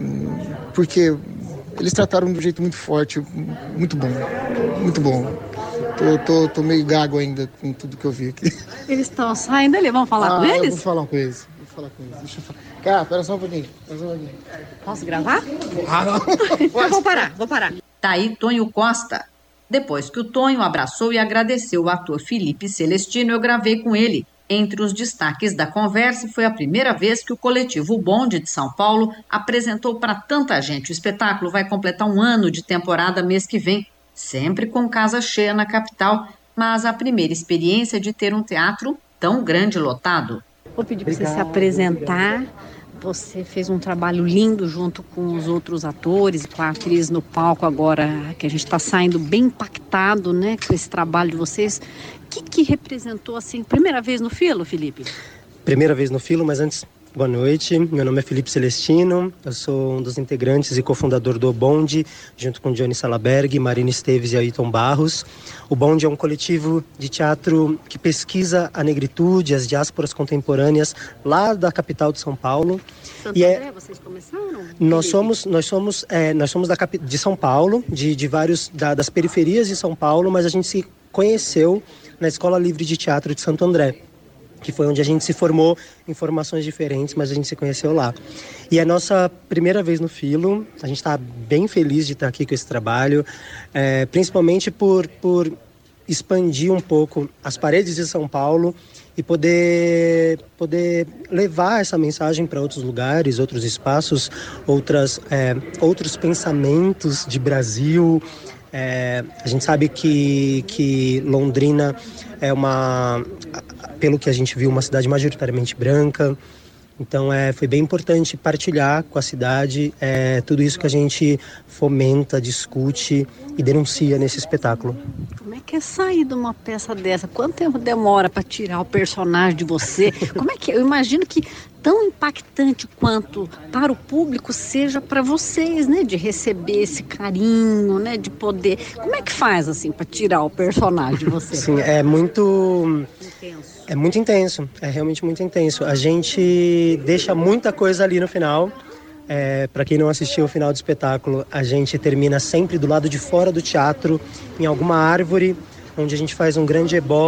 Porque eles trataram de um jeito muito forte, muito bom, muito bom. Tô, tô, tô meio gago ainda com tudo que eu vi aqui. Eles estão saindo ali, vamos falar ah, com eles? Eu vou falar com eles, vou falar com eles. Deixa eu falar. Cara, pera só um pouquinho, só um pouquinho. Posso gravar? Ah, não. Então vou parar, vou parar. Tá aí Tonho Costa. Depois que o Tonho abraçou e agradeceu o ator Felipe Celestino, eu gravei com ele. Entre os destaques da conversa, foi a primeira vez que o coletivo Bonde de São Paulo apresentou para tanta gente. O espetáculo vai completar um ano de temporada mês que vem, sempre com casa cheia na capital, mas a primeira experiência de ter um teatro tão grande lotado. Vou pedir para você se apresentar. Você fez um trabalho lindo junto com os outros atores, com a atriz no palco agora, que a gente está saindo bem impactado, né, com esse trabalho de vocês. O que, que representou, assim, primeira vez no Filo, Felipe? Primeira vez no Filo, mas antes, boa noite. Meu nome é Felipe Celestino, eu sou um dos integrantes e cofundador do Bonde, junto com Johnny Salaberg, Marina Esteves e Ailton Barros. O Bonde é um coletivo de teatro que pesquisa a negritude, as diásporas contemporâneas lá da capital de São Paulo. Santo e André, é... vocês começaram? Nós somos, nós somos, é, nós somos da capi... de São Paulo, de, de vários, da, das periferias de São Paulo, mas a gente se conheceu na Escola Livre de Teatro de Santo André, que foi onde a gente se formou em formações diferentes, mas a gente se conheceu lá. E é a nossa primeira vez no Filo, a gente está bem feliz de estar aqui com esse trabalho, é, principalmente por, por expandir um pouco as paredes de São Paulo e poder, poder levar essa mensagem para outros lugares, outros espaços, outras, é, outros pensamentos de Brasil. É, a gente sabe que, que Londrina é uma, pelo que a gente viu, uma cidade majoritariamente branca. Então é, foi bem importante partilhar com a cidade é, tudo isso que a gente fomenta, discute e denuncia nesse espetáculo. Como é que é sair de uma peça dessa? Quanto tempo demora para tirar o personagem de você? Como é que eu imagino que tão impactante quanto para o público seja para vocês, né, de receber esse carinho, né, de poder. Como é que faz assim para tirar o personagem de você? Sim, é muito intenso. É muito intenso, é realmente muito intenso. A gente deixa muita coisa ali no final. É, para quem não assistiu o final do espetáculo, a gente termina sempre do lado de fora do teatro, em alguma árvore, onde a gente faz um grande ebó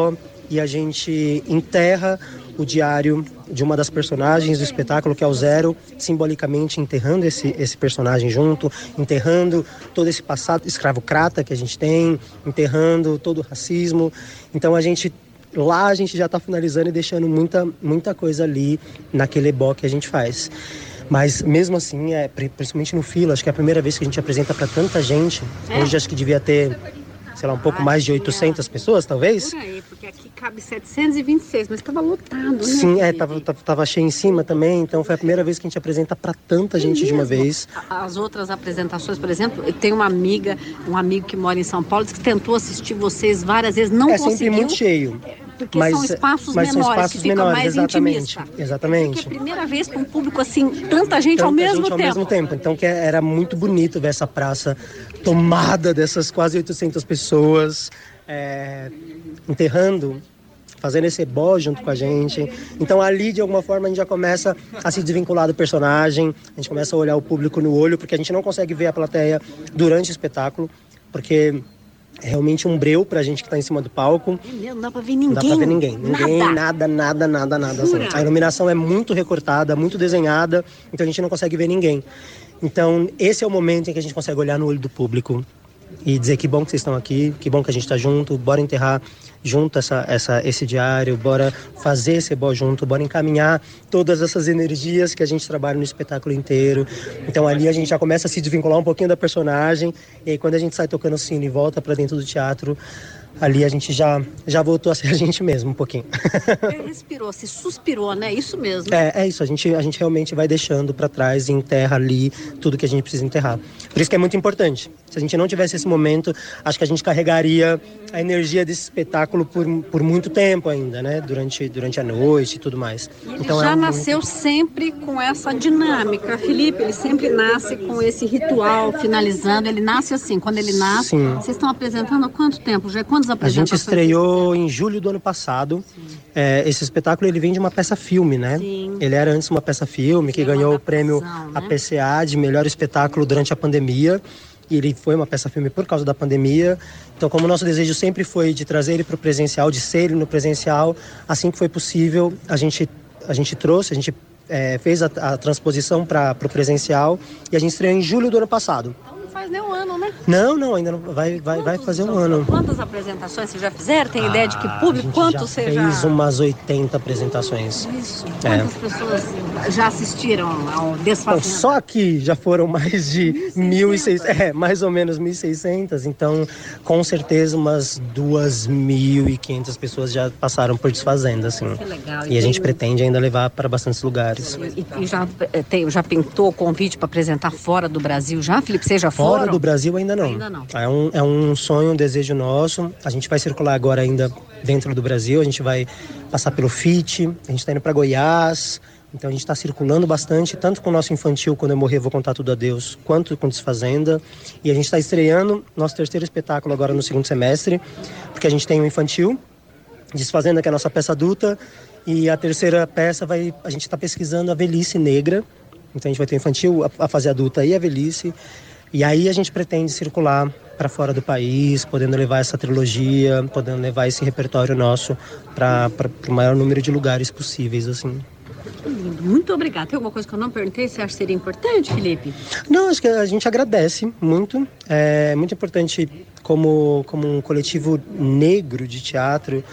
e a gente enterra o diário de uma das personagens do espetáculo, que é o Zero, simbolicamente enterrando esse, esse personagem junto, enterrando todo esse passado escravocrata que a gente tem, enterrando todo o racismo. Então a gente, lá a gente já está finalizando e deixando muita, muita coisa ali naquele ebó que a gente faz. Mas mesmo assim, é, principalmente no Filo, acho que é a primeira vez que a gente apresenta para tanta gente. É. Hoje acho que devia ter, sei lá, um pouco ah, mais de oitocentas pessoas, talvez. Por aí, porque aqui cabe setecentos e vinte e seis, mas estava lotado, né? Sim, é, tava, tava cheio em cima também, então foi a primeira vez que a gente apresenta para tanta gente é de uma vez. As outras apresentações, por exemplo, eu tenho uma amiga, um amigo que mora em São Paulo, que tentou assistir vocês várias vezes, não é conseguiu. É sempre muito cheio. Porque mas, são espaços mas menores, são espaços que ficam menores, mais exatamente, intimistas. Exatamente. Porque é a primeira vez para um público assim, tanta gente tanta ao mesmo gente tempo. ao mesmo tempo. Então que era muito bonito ver essa praça tomada dessas quase oitocentas pessoas, é, enterrando, fazendo esse ebó junto com a gente. Então ali, de alguma forma, a gente já começa a se desvincular do personagem, a gente começa a olhar o público no olho, porque a gente não consegue ver a plateia durante o espetáculo, porque é realmente um breu pra gente que tá em cima do palco. Não dá pra ver ninguém. Não dá pra ver ninguém. Ninguém, nada, nada, nada, nada. Assim. A iluminação é muito recortada, muito desenhada, então a gente não consegue ver ninguém. Então, esse é o momento em que a gente consegue olhar no olho do público e dizer que bom que vocês estão aqui, que bom que a gente tá junto, bora enterrar junto essa, essa, esse diário, bora fazer esse ebó junto, bora encaminhar todas essas energias que a gente trabalha no espetáculo inteiro. Então ali a gente já começa a se desvincular um pouquinho da personagem, e aí quando a gente sai tocando sino e volta para dentro do teatro, ali a gente já, já voltou a ser a gente mesmo um pouquinho. Ele respirou, se suspirou, né? Isso mesmo. É, é isso, a gente, a gente realmente vai deixando para trás e enterra ali tudo que a gente precisa enterrar. Por isso que é muito importante. Se a gente não tivesse esse momento, acho que a gente carregaria a energia desse espetáculo por, por muito tempo ainda, né? Durante, durante a noite e tudo mais. Ele então, já é nasceu muito... sempre com essa dinâmica. Felipe, ele sempre nasce com esse ritual, finalizando. Ele nasce assim, quando ele nasce. Sim. Vocês estão apresentando há quanto tempo? Já quantas A gente estreou em julho do ano passado. É, esse espetáculo ele vem de uma peça-filme, né? Sim. Ele era antes uma peça-filme que é ganhou uma o prêmio né? A P C A de melhor espetáculo durante a pandemia. E ele foi uma peça-filme por causa da pandemia. Então, como o nosso desejo sempre foi de trazer ele para o presencial, de ser ele no presencial, assim que foi possível, a gente, a gente trouxe, a gente é, fez a, a transposição para o presencial e a gente estreou em julho do ano passado. Faz nem um ano, né? Não, não, ainda não. Vai, vai, vai fazer um ano. Quantas apresentações vocês já fizeram? Tem ah, ideia de que público? Quanto você já... fez umas oitenta apresentações. Isso. É. Quantas pessoas já assistiram ao Desfazendo? Bom, só aqui já foram mais de mil e seiscentas. É, mais ou menos mil e seiscentas. Então, com certeza, umas duas mil e quinhentas pessoas já passaram por Desfazenda, assim. Que legal. E, e a gente pretende ainda levar para bastantes lugares. E, e já, tem, já pintou o convite para apresentar fora do Brasil já, Felipe? Você já foi? Fora do Brasil ainda não. Ainda não. É um, é um sonho, um desejo nosso. A gente vai circular agora ainda dentro do Brasil. A gente vai passar pelo F I T, a gente está indo para Goiás. Então a gente está circulando bastante, tanto com o nosso infantil, Quando Eu Morrer Vou Contar Tudo a Deus, quanto com Desfazenda. E a gente está estreando nosso terceiro espetáculo agora no segundo semestre, porque a gente tem o infantil, Desfazenda, que é a nossa peça adulta, e a terceira peça vai, a gente está pesquisando a velhice negra. Então a gente vai ter o infantil, a, a fase adulta e a velhice. E aí a gente pretende circular para fora do país, podendo levar essa trilogia, podendo levar esse repertório nosso para o maior número de lugares possíveis, assim. Lindo. Muito obrigada. Tem alguma coisa que eu não perguntei? Você acha que seria importante, Felipe? Não, acho que a gente agradece muito. É muito importante como, como um coletivo negro de teatro,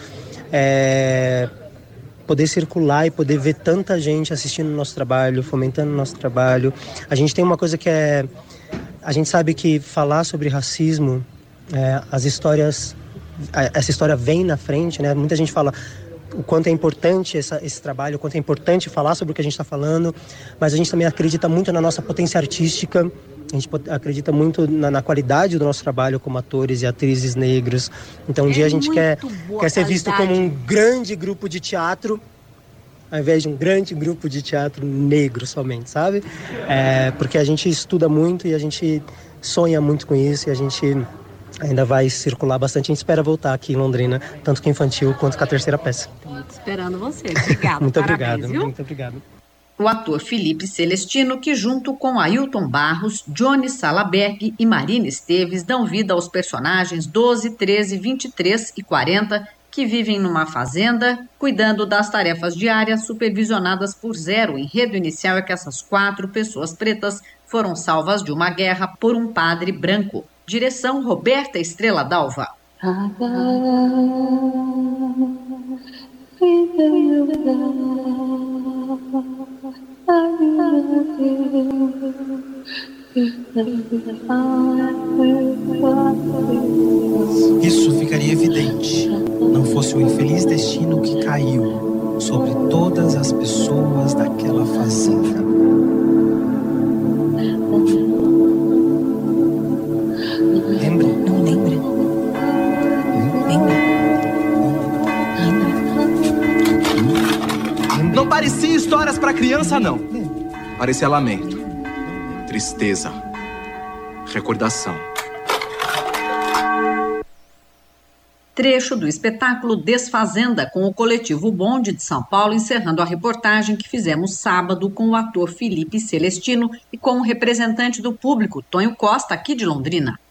é, poder circular e poder ver tanta gente assistindo o nosso trabalho, fomentando o nosso trabalho. A gente tem uma coisa que é... A gente sabe que falar sobre racismo, é, as histórias, essa história vem na frente, né? Muita gente fala o quanto é importante essa, esse trabalho, o quanto é importante falar sobre o que a gente está falando, mas a gente também acredita muito na nossa potência artística, a gente acredita muito na, na qualidade do nosso trabalho como atores e atrizes negros. Então um é dia a gente quer, quer ser visto como um grande grupo de teatro, ao invés de um grande grupo de teatro negro somente, sabe? É, porque a gente estuda muito e a gente sonha muito com isso e a gente ainda vai circular bastante. A gente espera voltar aqui em Londrina, tanto com infantil quanto com a terceira peça. Estou esperando você. Obrigada. Muito Parabéns, obrigado. Viu? Muito obrigado. O ator Felipe Celestino, que junto com Ailton Barros, Johnny Salaberg e Marina Esteves dão vida aos personagens doze, treze, vinte e três e quarenta que vivem numa fazenda, cuidando das tarefas diárias supervisionadas por Zero. O enredo inicial é que essas quatro pessoas pretas foram salvas de uma guerra por um padre branco. Direção Roberta Estrela Dalva. Isso ficaria evidente, não fosse o infeliz destino que caiu sobre todas as pessoas daquela fazenda. Lembra? Não lembra? Lembra? Não parecia histórias pra criança, não. Parecia lamento, tristeza, recordação. Trecho do espetáculo Desfazenda, com o coletivo Bonde de São Paulo, encerrando a reportagem que fizemos sábado com o ator Felipe Celestino e com o representante do público, Tonho Costa, aqui de Londrina.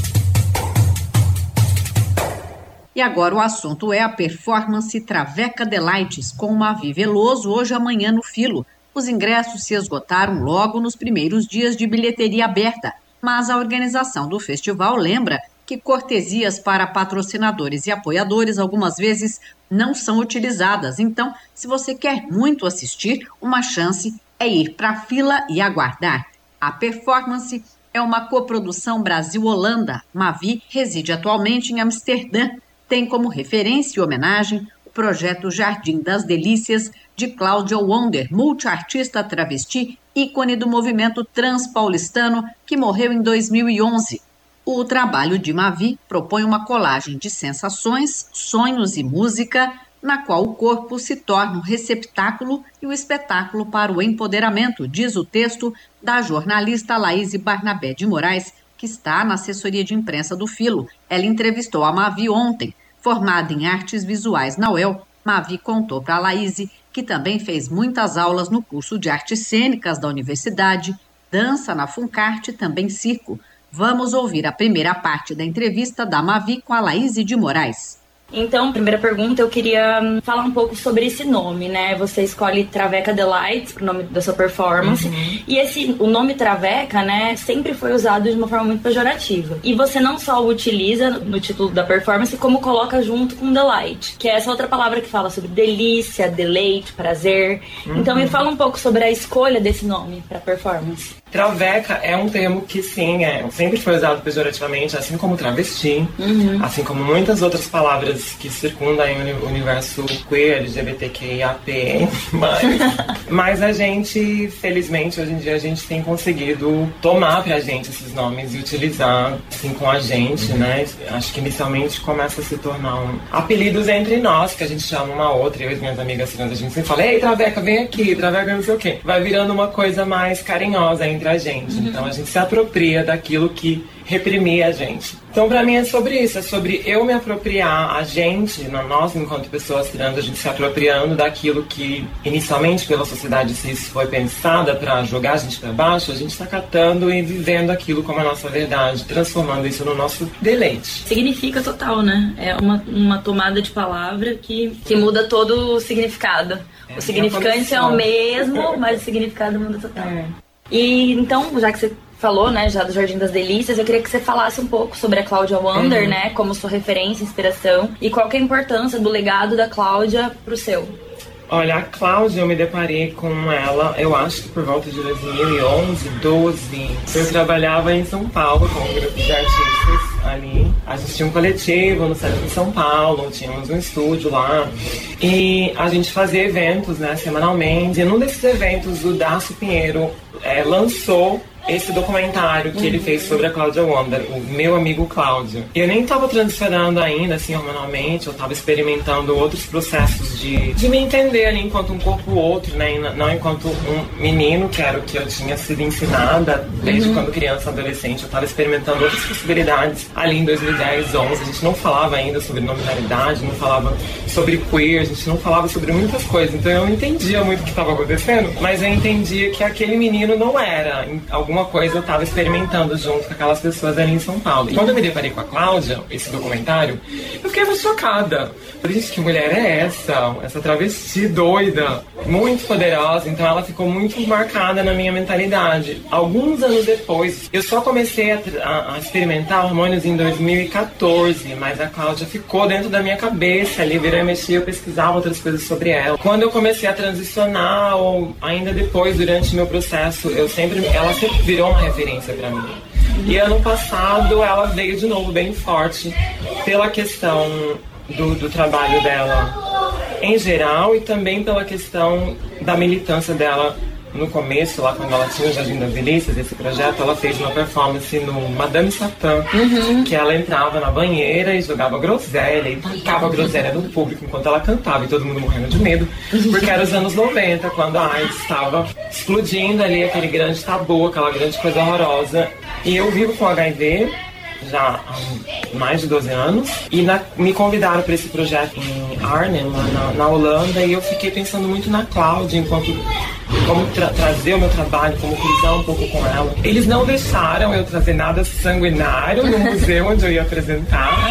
E agora o assunto é a performance Traveca Delights, com Mavi Veloso, hoje e amanhã no Filo. Os ingressos se esgotaram logo nos primeiros dias de bilheteria aberta, mas a organização do festival lembra que cortesias para patrocinadores e apoiadores algumas vezes não são utilizadas. Então, se você quer muito assistir, uma chance é ir para a fila e aguardar. A performance é uma coprodução Brasil-Holanda. Mavi reside atualmente em Amsterdã. Tem como referência e homenagem o projeto Jardim das Delícias, de Cláudia Wonder, multiartista travesti, ícone do movimento transpaulistano, que morreu em dois mil e onze. O trabalho de Mavi propõe uma colagem de sensações, sonhos e música, na qual o corpo se torna um receptáculo e o espetáculo para o empoderamento, diz o texto da jornalista Laís Barnabé de Moraes, que está na assessoria de imprensa do Filo. Ela entrevistou a Mavi ontem. Formada em artes visuais na U E L, Mavi contou para a Laís que também fez muitas aulas no curso de artes cênicas da universidade, dança na Funcarte e também circo. Vamos ouvir a primeira parte da entrevista da Mavi com a Laís de Moraes. Então, primeira pergunta, eu queria falar um pouco sobre esse nome, né? Você escolhe Traveca Delights para o nome da sua performance. Uhum. E esse, o nome Traveca, né, sempre foi usado de uma forma muito pejorativa. E você não só o utiliza no título da performance, como coloca junto com Delight, que é essa outra palavra que fala sobre delícia, deleite, prazer. Uhum. Então, me fala um pouco sobre a escolha desse nome para performance. Traveca é um termo que, sim, é, sempre foi usado pejorativamente, assim como travesti, uhum. assim como muitas outras palavras que circundam o universo queer, L G B T Q I A P, mas, mas a gente, felizmente, hoje em dia a gente tem conseguido tomar pra gente esses nomes e utilizar, assim, com a gente, uhum. né? Acho que inicialmente começa a se tornar um... apelidos entre nós, que a gente chama uma outra, eu e as minhas amigas, assim, a gente sempre fala, ei, Traveca, vem aqui, Traveca não sei o quê. Vai virando uma coisa mais carinhosa entre a gente. Uhum. Então a gente se apropria daquilo que reprimia a gente. Então pra mim é sobre isso, é sobre eu me apropriar, a gente, nós enquanto pessoas trans, a gente se apropriando daquilo que inicialmente pela sociedade cis foi pensada pra jogar a gente pra baixo, a gente tá catando e vivendo aquilo como a nossa verdade, transformando isso no nosso deleite. Significa total, né? É uma, uma tomada de palavra que, que muda todo o significado. É, o significante é o mesmo, mas o significado muda total. É. E então, já que você falou, né, já do Jardim das Delícias, eu queria que você falasse um pouco sobre a Cláudia Wonder, uhum. né, como sua referência, inspiração, e qual que é a importância do legado da Cláudia pro seu. Olha, a Cláudia, eu me deparei com ela, eu acho que por volta de dois mil e onze, doze. Eu trabalhava em São Paulo com um grupo de artistas ali. A gente tinha um coletivo no centro de São Paulo, tínhamos um estúdio lá. E a gente fazia eventos, né, semanalmente. E num desses eventos, o Dácio Pinheiro é, lançou esse documentário que uhum. ele fez sobre a Cláudia Wonder, o meu amigo Cláudio. Eu nem tava transicionando ainda, assim, hormonalmente, eu tava experimentando outros processos de, de me entender ali enquanto um corpo outro, né, não enquanto um menino, que era o que eu tinha sido ensinada desde uhum. quando criança, adolescente. Eu tava experimentando outras possibilidades ali em dois mil e dez, onze. A gente não falava ainda sobre nominalidade, não falava sobre queer, a gente não falava sobre muitas coisas. Então eu não entendia muito o que tava acontecendo, mas eu entendia que aquele menino não era, em algum alguma coisa eu estava experimentando junto com aquelas pessoas ali em São Paulo. E quando eu me deparei com a Cláudia, esse documentário, eu fiquei muito chocada. Falei, gente, que mulher é essa? Essa travesti doida, muito poderosa. Então ela ficou muito marcada na minha mentalidade. Alguns anos depois, eu só comecei a, a, a experimentar hormônios em dois mil e quatorze, mas a Cláudia ficou dentro da minha cabeça ali, virou e mexia, eu pesquisava outras coisas sobre ela. Quando eu comecei a transicionar, ou ainda depois, durante meu processo, eu sempre, ela sempre virou uma referência pra mim. E ano passado ela veio de novo bem forte pela questão do, do trabalho dela em geral e também pela questão da militância dela no começo, lá quando ela tinha o Jardim das Delícias, esse projeto, ela fez uma performance no Madame Satã, uhum. que ela entrava na banheira e jogava groselha e tacava groselha no público enquanto ela cantava e todo mundo morrendo de medo, porque era os anos noventa, quando a AIDS estava explodindo ali, aquele grande tabu, aquela grande coisa horrorosa. E eu vivo com H I V já há mais de doze anos e na, me convidaram para esse projeto em Arnhem, lá na, na Holanda, e eu fiquei pensando muito na Cláudia, enquanto como tra trazer o meu trabalho, como cruzar um pouco com ela. Eles não deixaram eu trazer nada sanguinário no museu onde eu ia apresentar,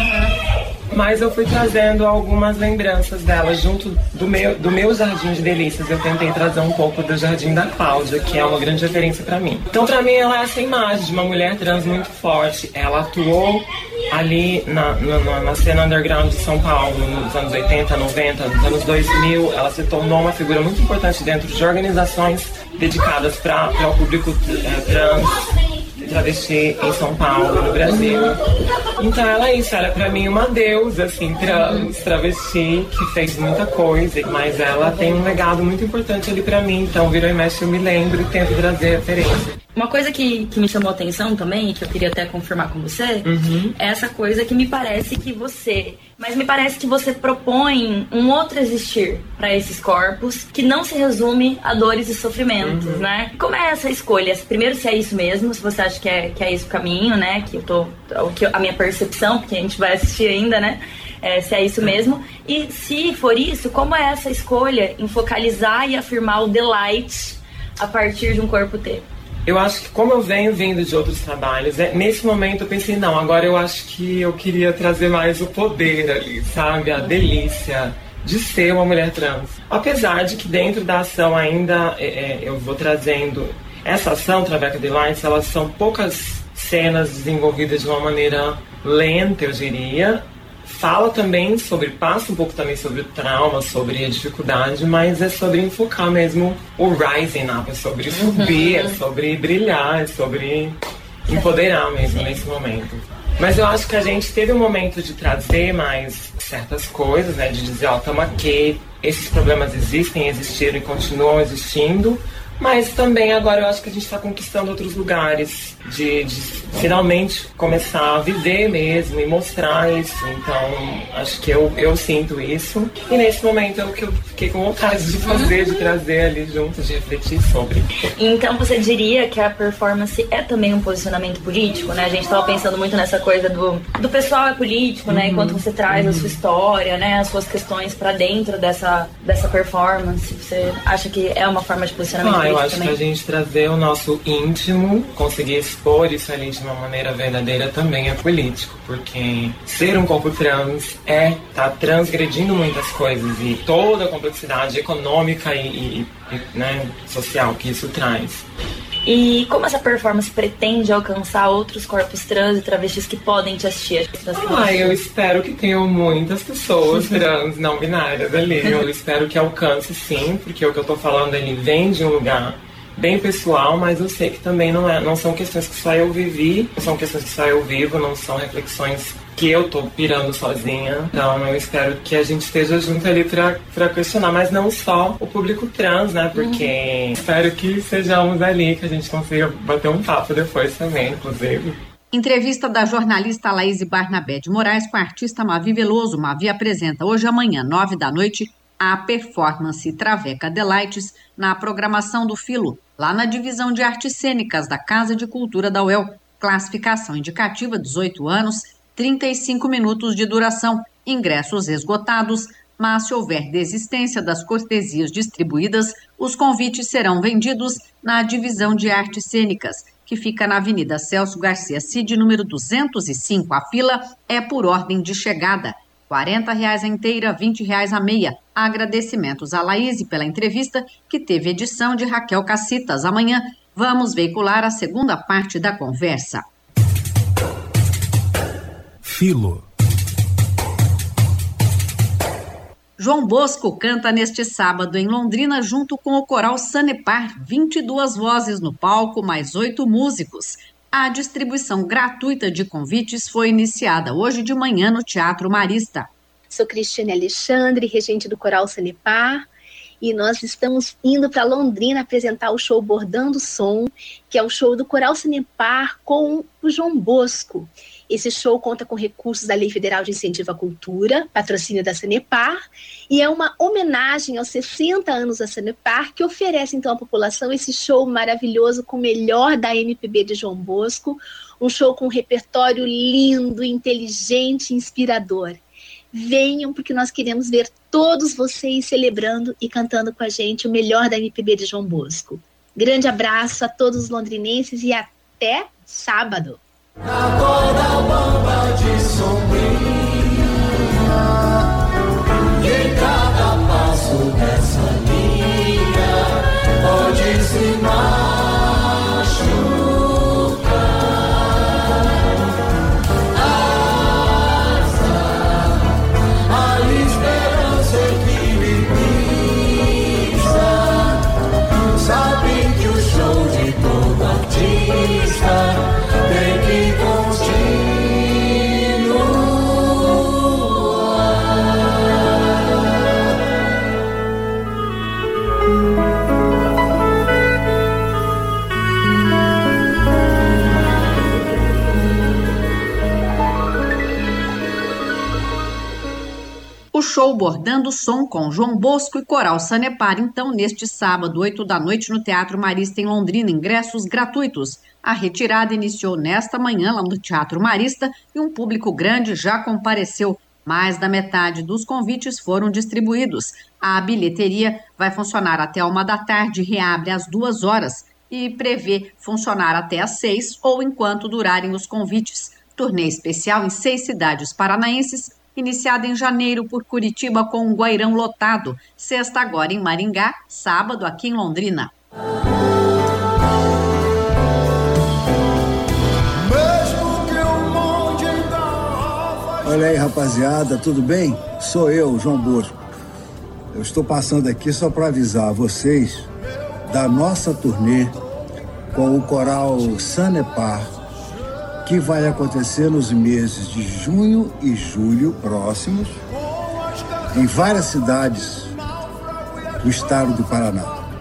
mas eu fui trazendo algumas lembranças dela junto do meu, do meu Jardim de Delícias. Eu tentei trazer um pouco do Jardim da Cláudia, que é uma grande referência para mim. Então, para mim, ela é essa imagem de uma mulher trans muito forte. Ela atuou ali na, na, na cena underground de São Paulo, nos anos oitenta, noventa, nos anos dois mil. Ela se tornou uma figura muito importante dentro de organizações dedicadas para o público é, trans, travesti em São Paulo, no Brasil. Então ela é isso, ela é pra mim uma deusa, assim, trans, travesti, que fez muita coisa, mas ela tem um legado muito importante ali pra mim, então virou e mexe eu me lembro e tento trazer referência. Uma coisa que, que me chamou a atenção também, e que eu queria até confirmar com você, uhum. é essa coisa que me parece que você... Mas me parece que você propõe um outro existir para esses corpos que não se resume a dores e sofrimentos, uhum. né? Como é essa escolha? Primeiro, se é isso mesmo, se você acha que é, que é esse o caminho, né? Que eu tô... Que a minha percepção, porque a gente vai assistir ainda, né? É, se é isso mesmo. E se for isso, como é essa escolha em focalizar e afirmar o delight a partir de um corpo T? Eu acho que como eu venho vindo de outros trabalhos, é, nesse momento eu pensei, não, agora eu acho que eu queria trazer mais o poder ali, sabe? A delícia de ser uma mulher trans. Apesar de que dentro da ação ainda é, é, eu vou trazendo... Essa ação, Traveca Delights, elas são poucas cenas desenvolvidas de uma maneira lenta, eu diria. Fala também sobre, passa um pouco também sobre o trauma, sobre a dificuldade, mas é sobre enfocar mesmo o rising up, é sobre subir, é sobre brilhar, é sobre empoderar mesmo nesse momento. Mas eu acho que a gente teve um momento de trazer mais certas coisas, né, de dizer, ó, tamo aqui, esses problemas existem, existiram e continuam existindo, mas também agora eu acho que a gente está conquistando outros lugares de, de finalmente começar a viver mesmo e mostrar isso. Então acho que eu, eu sinto isso e nesse momento é o que eu fiquei com vontade de fazer, de trazer ali juntos, de refletir sobre. Então você diria que a performance é também um posicionamento político, né? A gente estava pensando muito nessa coisa do, do pessoal é político, né? Enquanto você traz a sua história, né? As suas questões para dentro dessa, dessa performance, você acha que é uma forma de posicionamento ah, político? Eu acho também? que a gente trazer o nosso íntimo, conseguir expor isso ali de uma maneira verdadeira também é político, porque ser um corpo trans é tá transgredindo muitas coisas e toda a complexidade econômica e, e, e né, social que isso traz. E como essa performance pretende alcançar outros corpos trans e travestis que podem te assistir? Ah, eu espero que tenham muitas pessoas trans não binárias ali. Eu espero que alcance sim, porque o que eu tô falando ele vem de um lugar bem pessoal, mas eu sei que também não, é, não são questões que só eu vivi, são questões que só eu vivo, não são reflexões que eu tô pirando sozinha. Então eu espero que a gente esteja junto ali pra, pra questionar, mas não só o público trans, né? Porque uhum. espero que sejamos ali, que a gente consiga bater um papo depois também, inclusive. Entrevista da jornalista Laís Barnabé de Moraes com a artista Mavi Veloso. Mavi apresenta hoje amanhã, nove da noite, a performance Traveca Delights na programação do Filo, lá na divisão de artes cênicas da Casa de Cultura da U E L. Classificação indicativa dezoito anos, trinta e cinco minutos de duração, ingressos esgotados, mas se houver desistência das cortesias distribuídas, os convites serão vendidos na divisão de artes cênicas. que fica na Avenida Celso Garcia Cid, número duzentos e cinco. A fila é por ordem de chegada. quarenta reais a inteira, vinte reais a meia. Agradecimentos a Laís pela entrevista, que teve edição de Raquel Cacitas. Amanhã vamos veicular a segunda parte da conversa. Filo. João Bosco canta neste sábado em Londrina junto com o coral Sanepar, vinte e duas vozes no palco, mais oito músicos. A distribuição gratuita de convites foi iniciada hoje de manhã no Teatro Marista. Sou Cristiane Alexandre, regente do coral Sanepar, e nós estamos indo para Londrina apresentar o show Bordando Som, que é o show do coral Sanepar com o João Bosco. Esse show conta com recursos da Lei Federal de Incentivo à Cultura, patrocínio da Sanepar, e é uma homenagem aos sessenta anos da Sanepar, que oferece então à população esse show maravilhoso com o melhor da M P B de João Bosco, um show com um repertório lindo, inteligente e inspirador. Venham, porque nós queremos ver todos vocês celebrando e cantando com a gente o melhor da M P B de João Bosco. Grande abraço a todos os londrinenses e até sábado. Agora a banda de sombrinha, e em cada passo dessa linha pode se machucar. Azar, a esperança equilibrista, sabe que o show de todo artista tem que O show Bordando Som com João Bosco e Coral Sanepar, então, neste sábado, oito da noite, no Teatro Marista, em Londrina, ingressos gratuitos. A retirada iniciou nesta manhã, lá no Teatro Marista, e um público grande já compareceu. Mais da metade dos convites foram distribuídos. A bilheteria vai funcionar até uma da tarde, reabre às duas horas e prevê funcionar até às seis ou enquanto durarem os convites. Turnê especial em seis cidades paranaenses, iniciada em janeiro por Curitiba com um Guairão lotado. Sexta agora em Maringá, sábado aqui em Londrina. Olha aí, rapaziada, tudo bem? Sou eu, João Bosco. Eu estou passando aqui só para avisar vocês da nossa turnê com o coral Sanepar, que vai acontecer nos meses de junho e julho próximos, em várias cidades do estado do Paraná.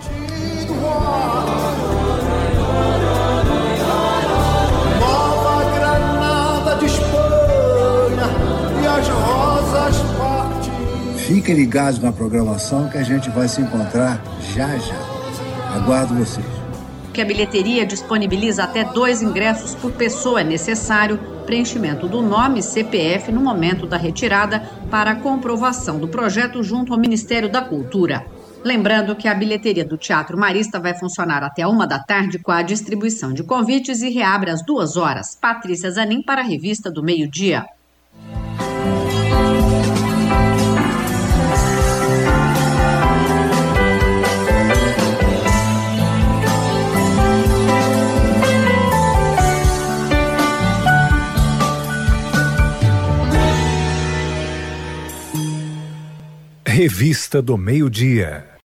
Nova Granada de Espanha e as rosas partem. Fiquem ligados na programação que a gente vai se encontrar já já. Aguardo vocês. Que a bilheteria disponibiliza até dois ingressos por pessoa. É necessário preenchimento do nome e C P F no momento da retirada para a comprovação do projeto junto ao Ministério da Cultura. Lembrando que a bilheteria do Teatro Marista vai funcionar até uma da tarde com a distribuição de convites e reabre às duas horas. Patrícia Zanin para a Revista do Meio-Dia. Revista do Meio-Dia.